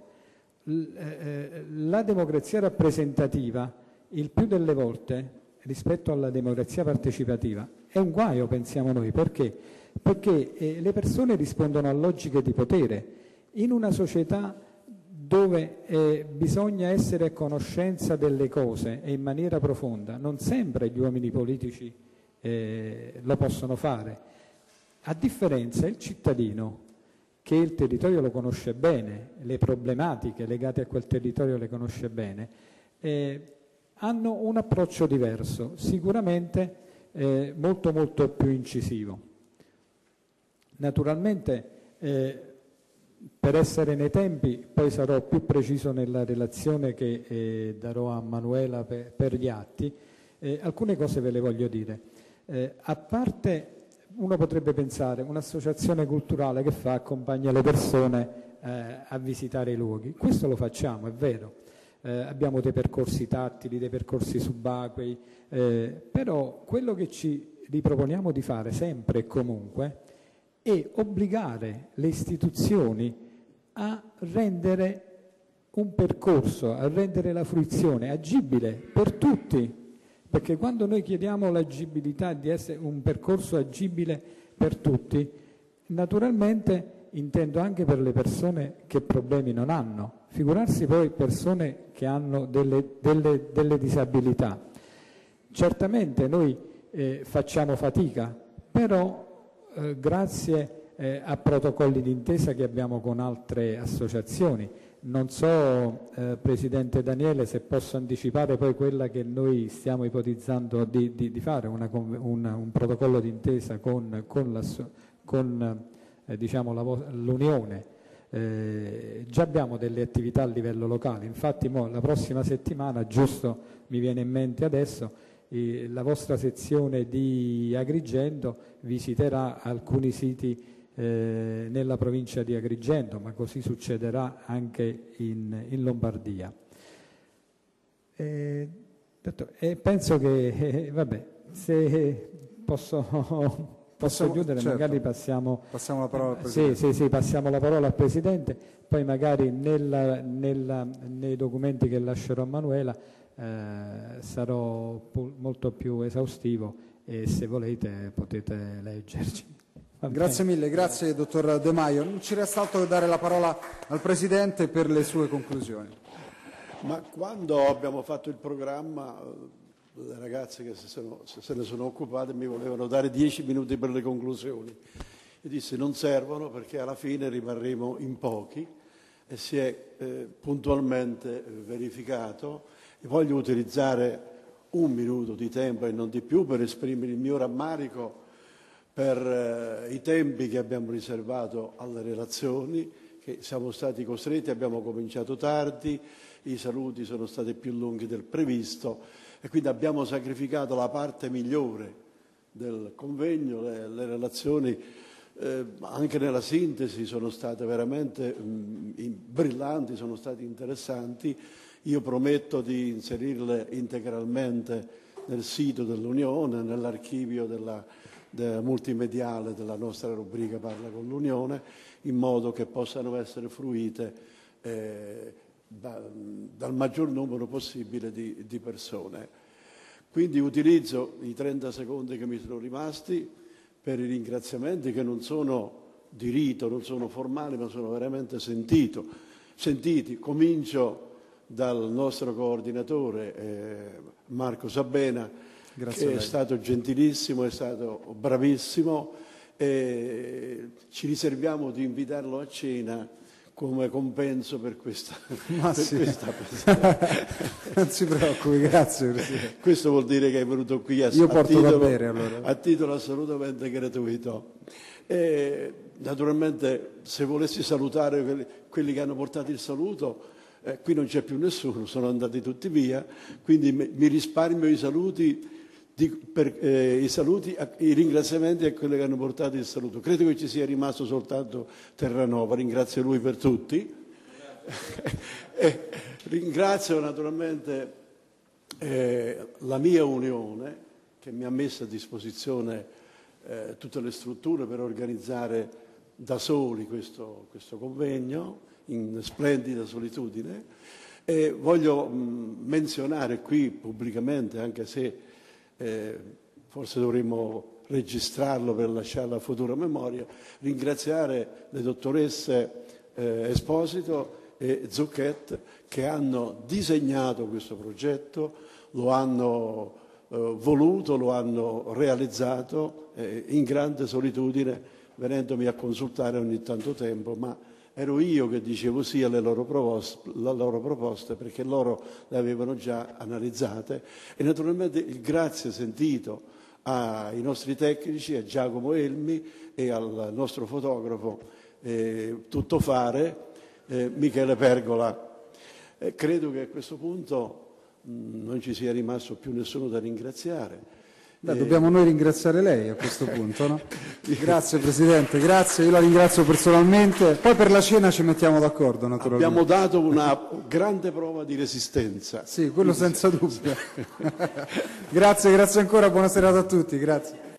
la democrazia rappresentativa il più delle volte rispetto alla democrazia partecipativa è un guaio, pensiamo noi. Perché le persone rispondono a logiche di potere. In una società dove bisogna essere a conoscenza delle cose e in maniera profonda, non sempre gli uomini politici lo possono fare. A differenza, il cittadino, che il territorio lo conosce bene, le problematiche legate a quel territorio le conosce bene, hanno un approccio diverso, sicuramente molto molto più incisivo. Naturalmente, per essere nei tempi, poi sarò più preciso nella relazione che darò a Manuela per gli atti, alcune cose ve le voglio dire. A parte, uno potrebbe pensare, un'associazione culturale che accompagna le persone a visitare i luoghi. Questo lo facciamo, è vero. Abbiamo dei percorsi tattili, dei percorsi subacquei, però quello che ci riproponiamo di fare sempre e comunque è obbligare le istituzioni a rendere un percorso, a rendere la fruizione agibile per tutti, perché quando noi chiediamo l'agibilità di essere un percorso agibile per tutti, naturalmente intendo anche per le persone che problemi non hanno, figurarsi poi persone che hanno delle disabilità. Certamente noi facciamo fatica, però grazie a protocolli d'intesa che abbiamo con altre associazioni. Non so, Presidente Daniele, se posso anticipare poi quella che noi stiamo ipotizzando di fare, un protocollo d'intesa con diciamo, l'Unione. Già abbiamo delle attività a livello locale, infatti la prossima settimana, giusto mi viene in mente adesso, la vostra sezione di Agrigento visiterà alcuni siti nella provincia di Agrigento, ma così succederà anche in Lombardia. Penso che, vabbè, se posso chiudere, certo. Magari passiamo la parola al Presidente. Sì, passiamo la parola al Presidente, poi magari nei documenti che lascerò a Manuela sarò molto più esaustivo e se volete potete leggerci. Grazie mille, grazie dottor De Maio. Non ci resta altro che dare la parola al Presidente per le sue conclusioni. Ma quando abbiamo fatto il programma, le ragazze che se ne sono occupate mi volevano dare 10 minuti per le conclusioni. Io dissi non servono perché alla fine rimarremo in pochi e si è puntualmente verificato. E voglio utilizzare 1 minuto di tempo e non di più per esprimere il mio rammarico per i tempi che abbiamo riservato alle relazioni, che siamo stati costretti, abbiamo cominciato tardi, i saluti sono stati più lunghi del previsto e quindi abbiamo sacrificato la parte migliore del convegno, le relazioni anche nella sintesi sono state veramente brillanti, sono state interessanti. Io prometto di inserirle integralmente nel sito dell'Unione, nell'archivio della multimediale della nostra rubrica Parla con l'Unione, in modo che possano essere fruite dal maggior numero possibile di persone. Quindi utilizzo i 30 secondi che mi sono rimasti per i ringraziamenti che non sono di rito, non sono formali, ma sono veramente sentiti. Comincio dal nostro coordinatore Marco Sabena, che è stato gentilissimo, è stato bravissimo e ci riserviamo di invitarlo a cena come compenso per questa non si preoccupi, grazie Presidente. Questo vuol dire che è venuto qui a titolo assolutamente gratuito. E, naturalmente se volessi salutare quelli che hanno portato il saluto, qui non c'è più nessuno, sono andati tutti via, quindi mi risparmio i saluti, i ringraziamenti a quelli che hanno portato il saluto. Credo che ci sia rimasto soltanto Terranova, ringrazio lui per tutti. Ringrazio naturalmente la mia Unione che mi ha messo a disposizione tutte le strutture per organizzare da soli questo convegno in splendida solitudine e voglio menzionare qui pubblicamente, anche se forse dovremmo registrarlo per lasciarlo a futura memoria, ringraziare le dottoresse Esposito e Zucchet che hanno disegnato questo progetto, lo hanno voluto, lo hanno realizzato in grande solitudine, venendomi a consultare ogni tanto tempo, ma ero io che dicevo sì alle loro proposte perché loro le avevano già analizzate e naturalmente il grazie sentito ai nostri tecnici, a Giacomo Elmi e al nostro fotografo tuttofare Michele Pergola. Credo che a questo punto non ci sia rimasto più nessuno da ringraziare. Dobbiamo noi ringraziare lei a questo punto, no? Grazie Presidente, grazie, io la ringrazio personalmente, poi per la cena ci mettiamo d'accordo naturalmente. Abbiamo dato una grande prova di resistenza. Sì, quello senza dubbio. Grazie ancora, buona serata a tutti, grazie.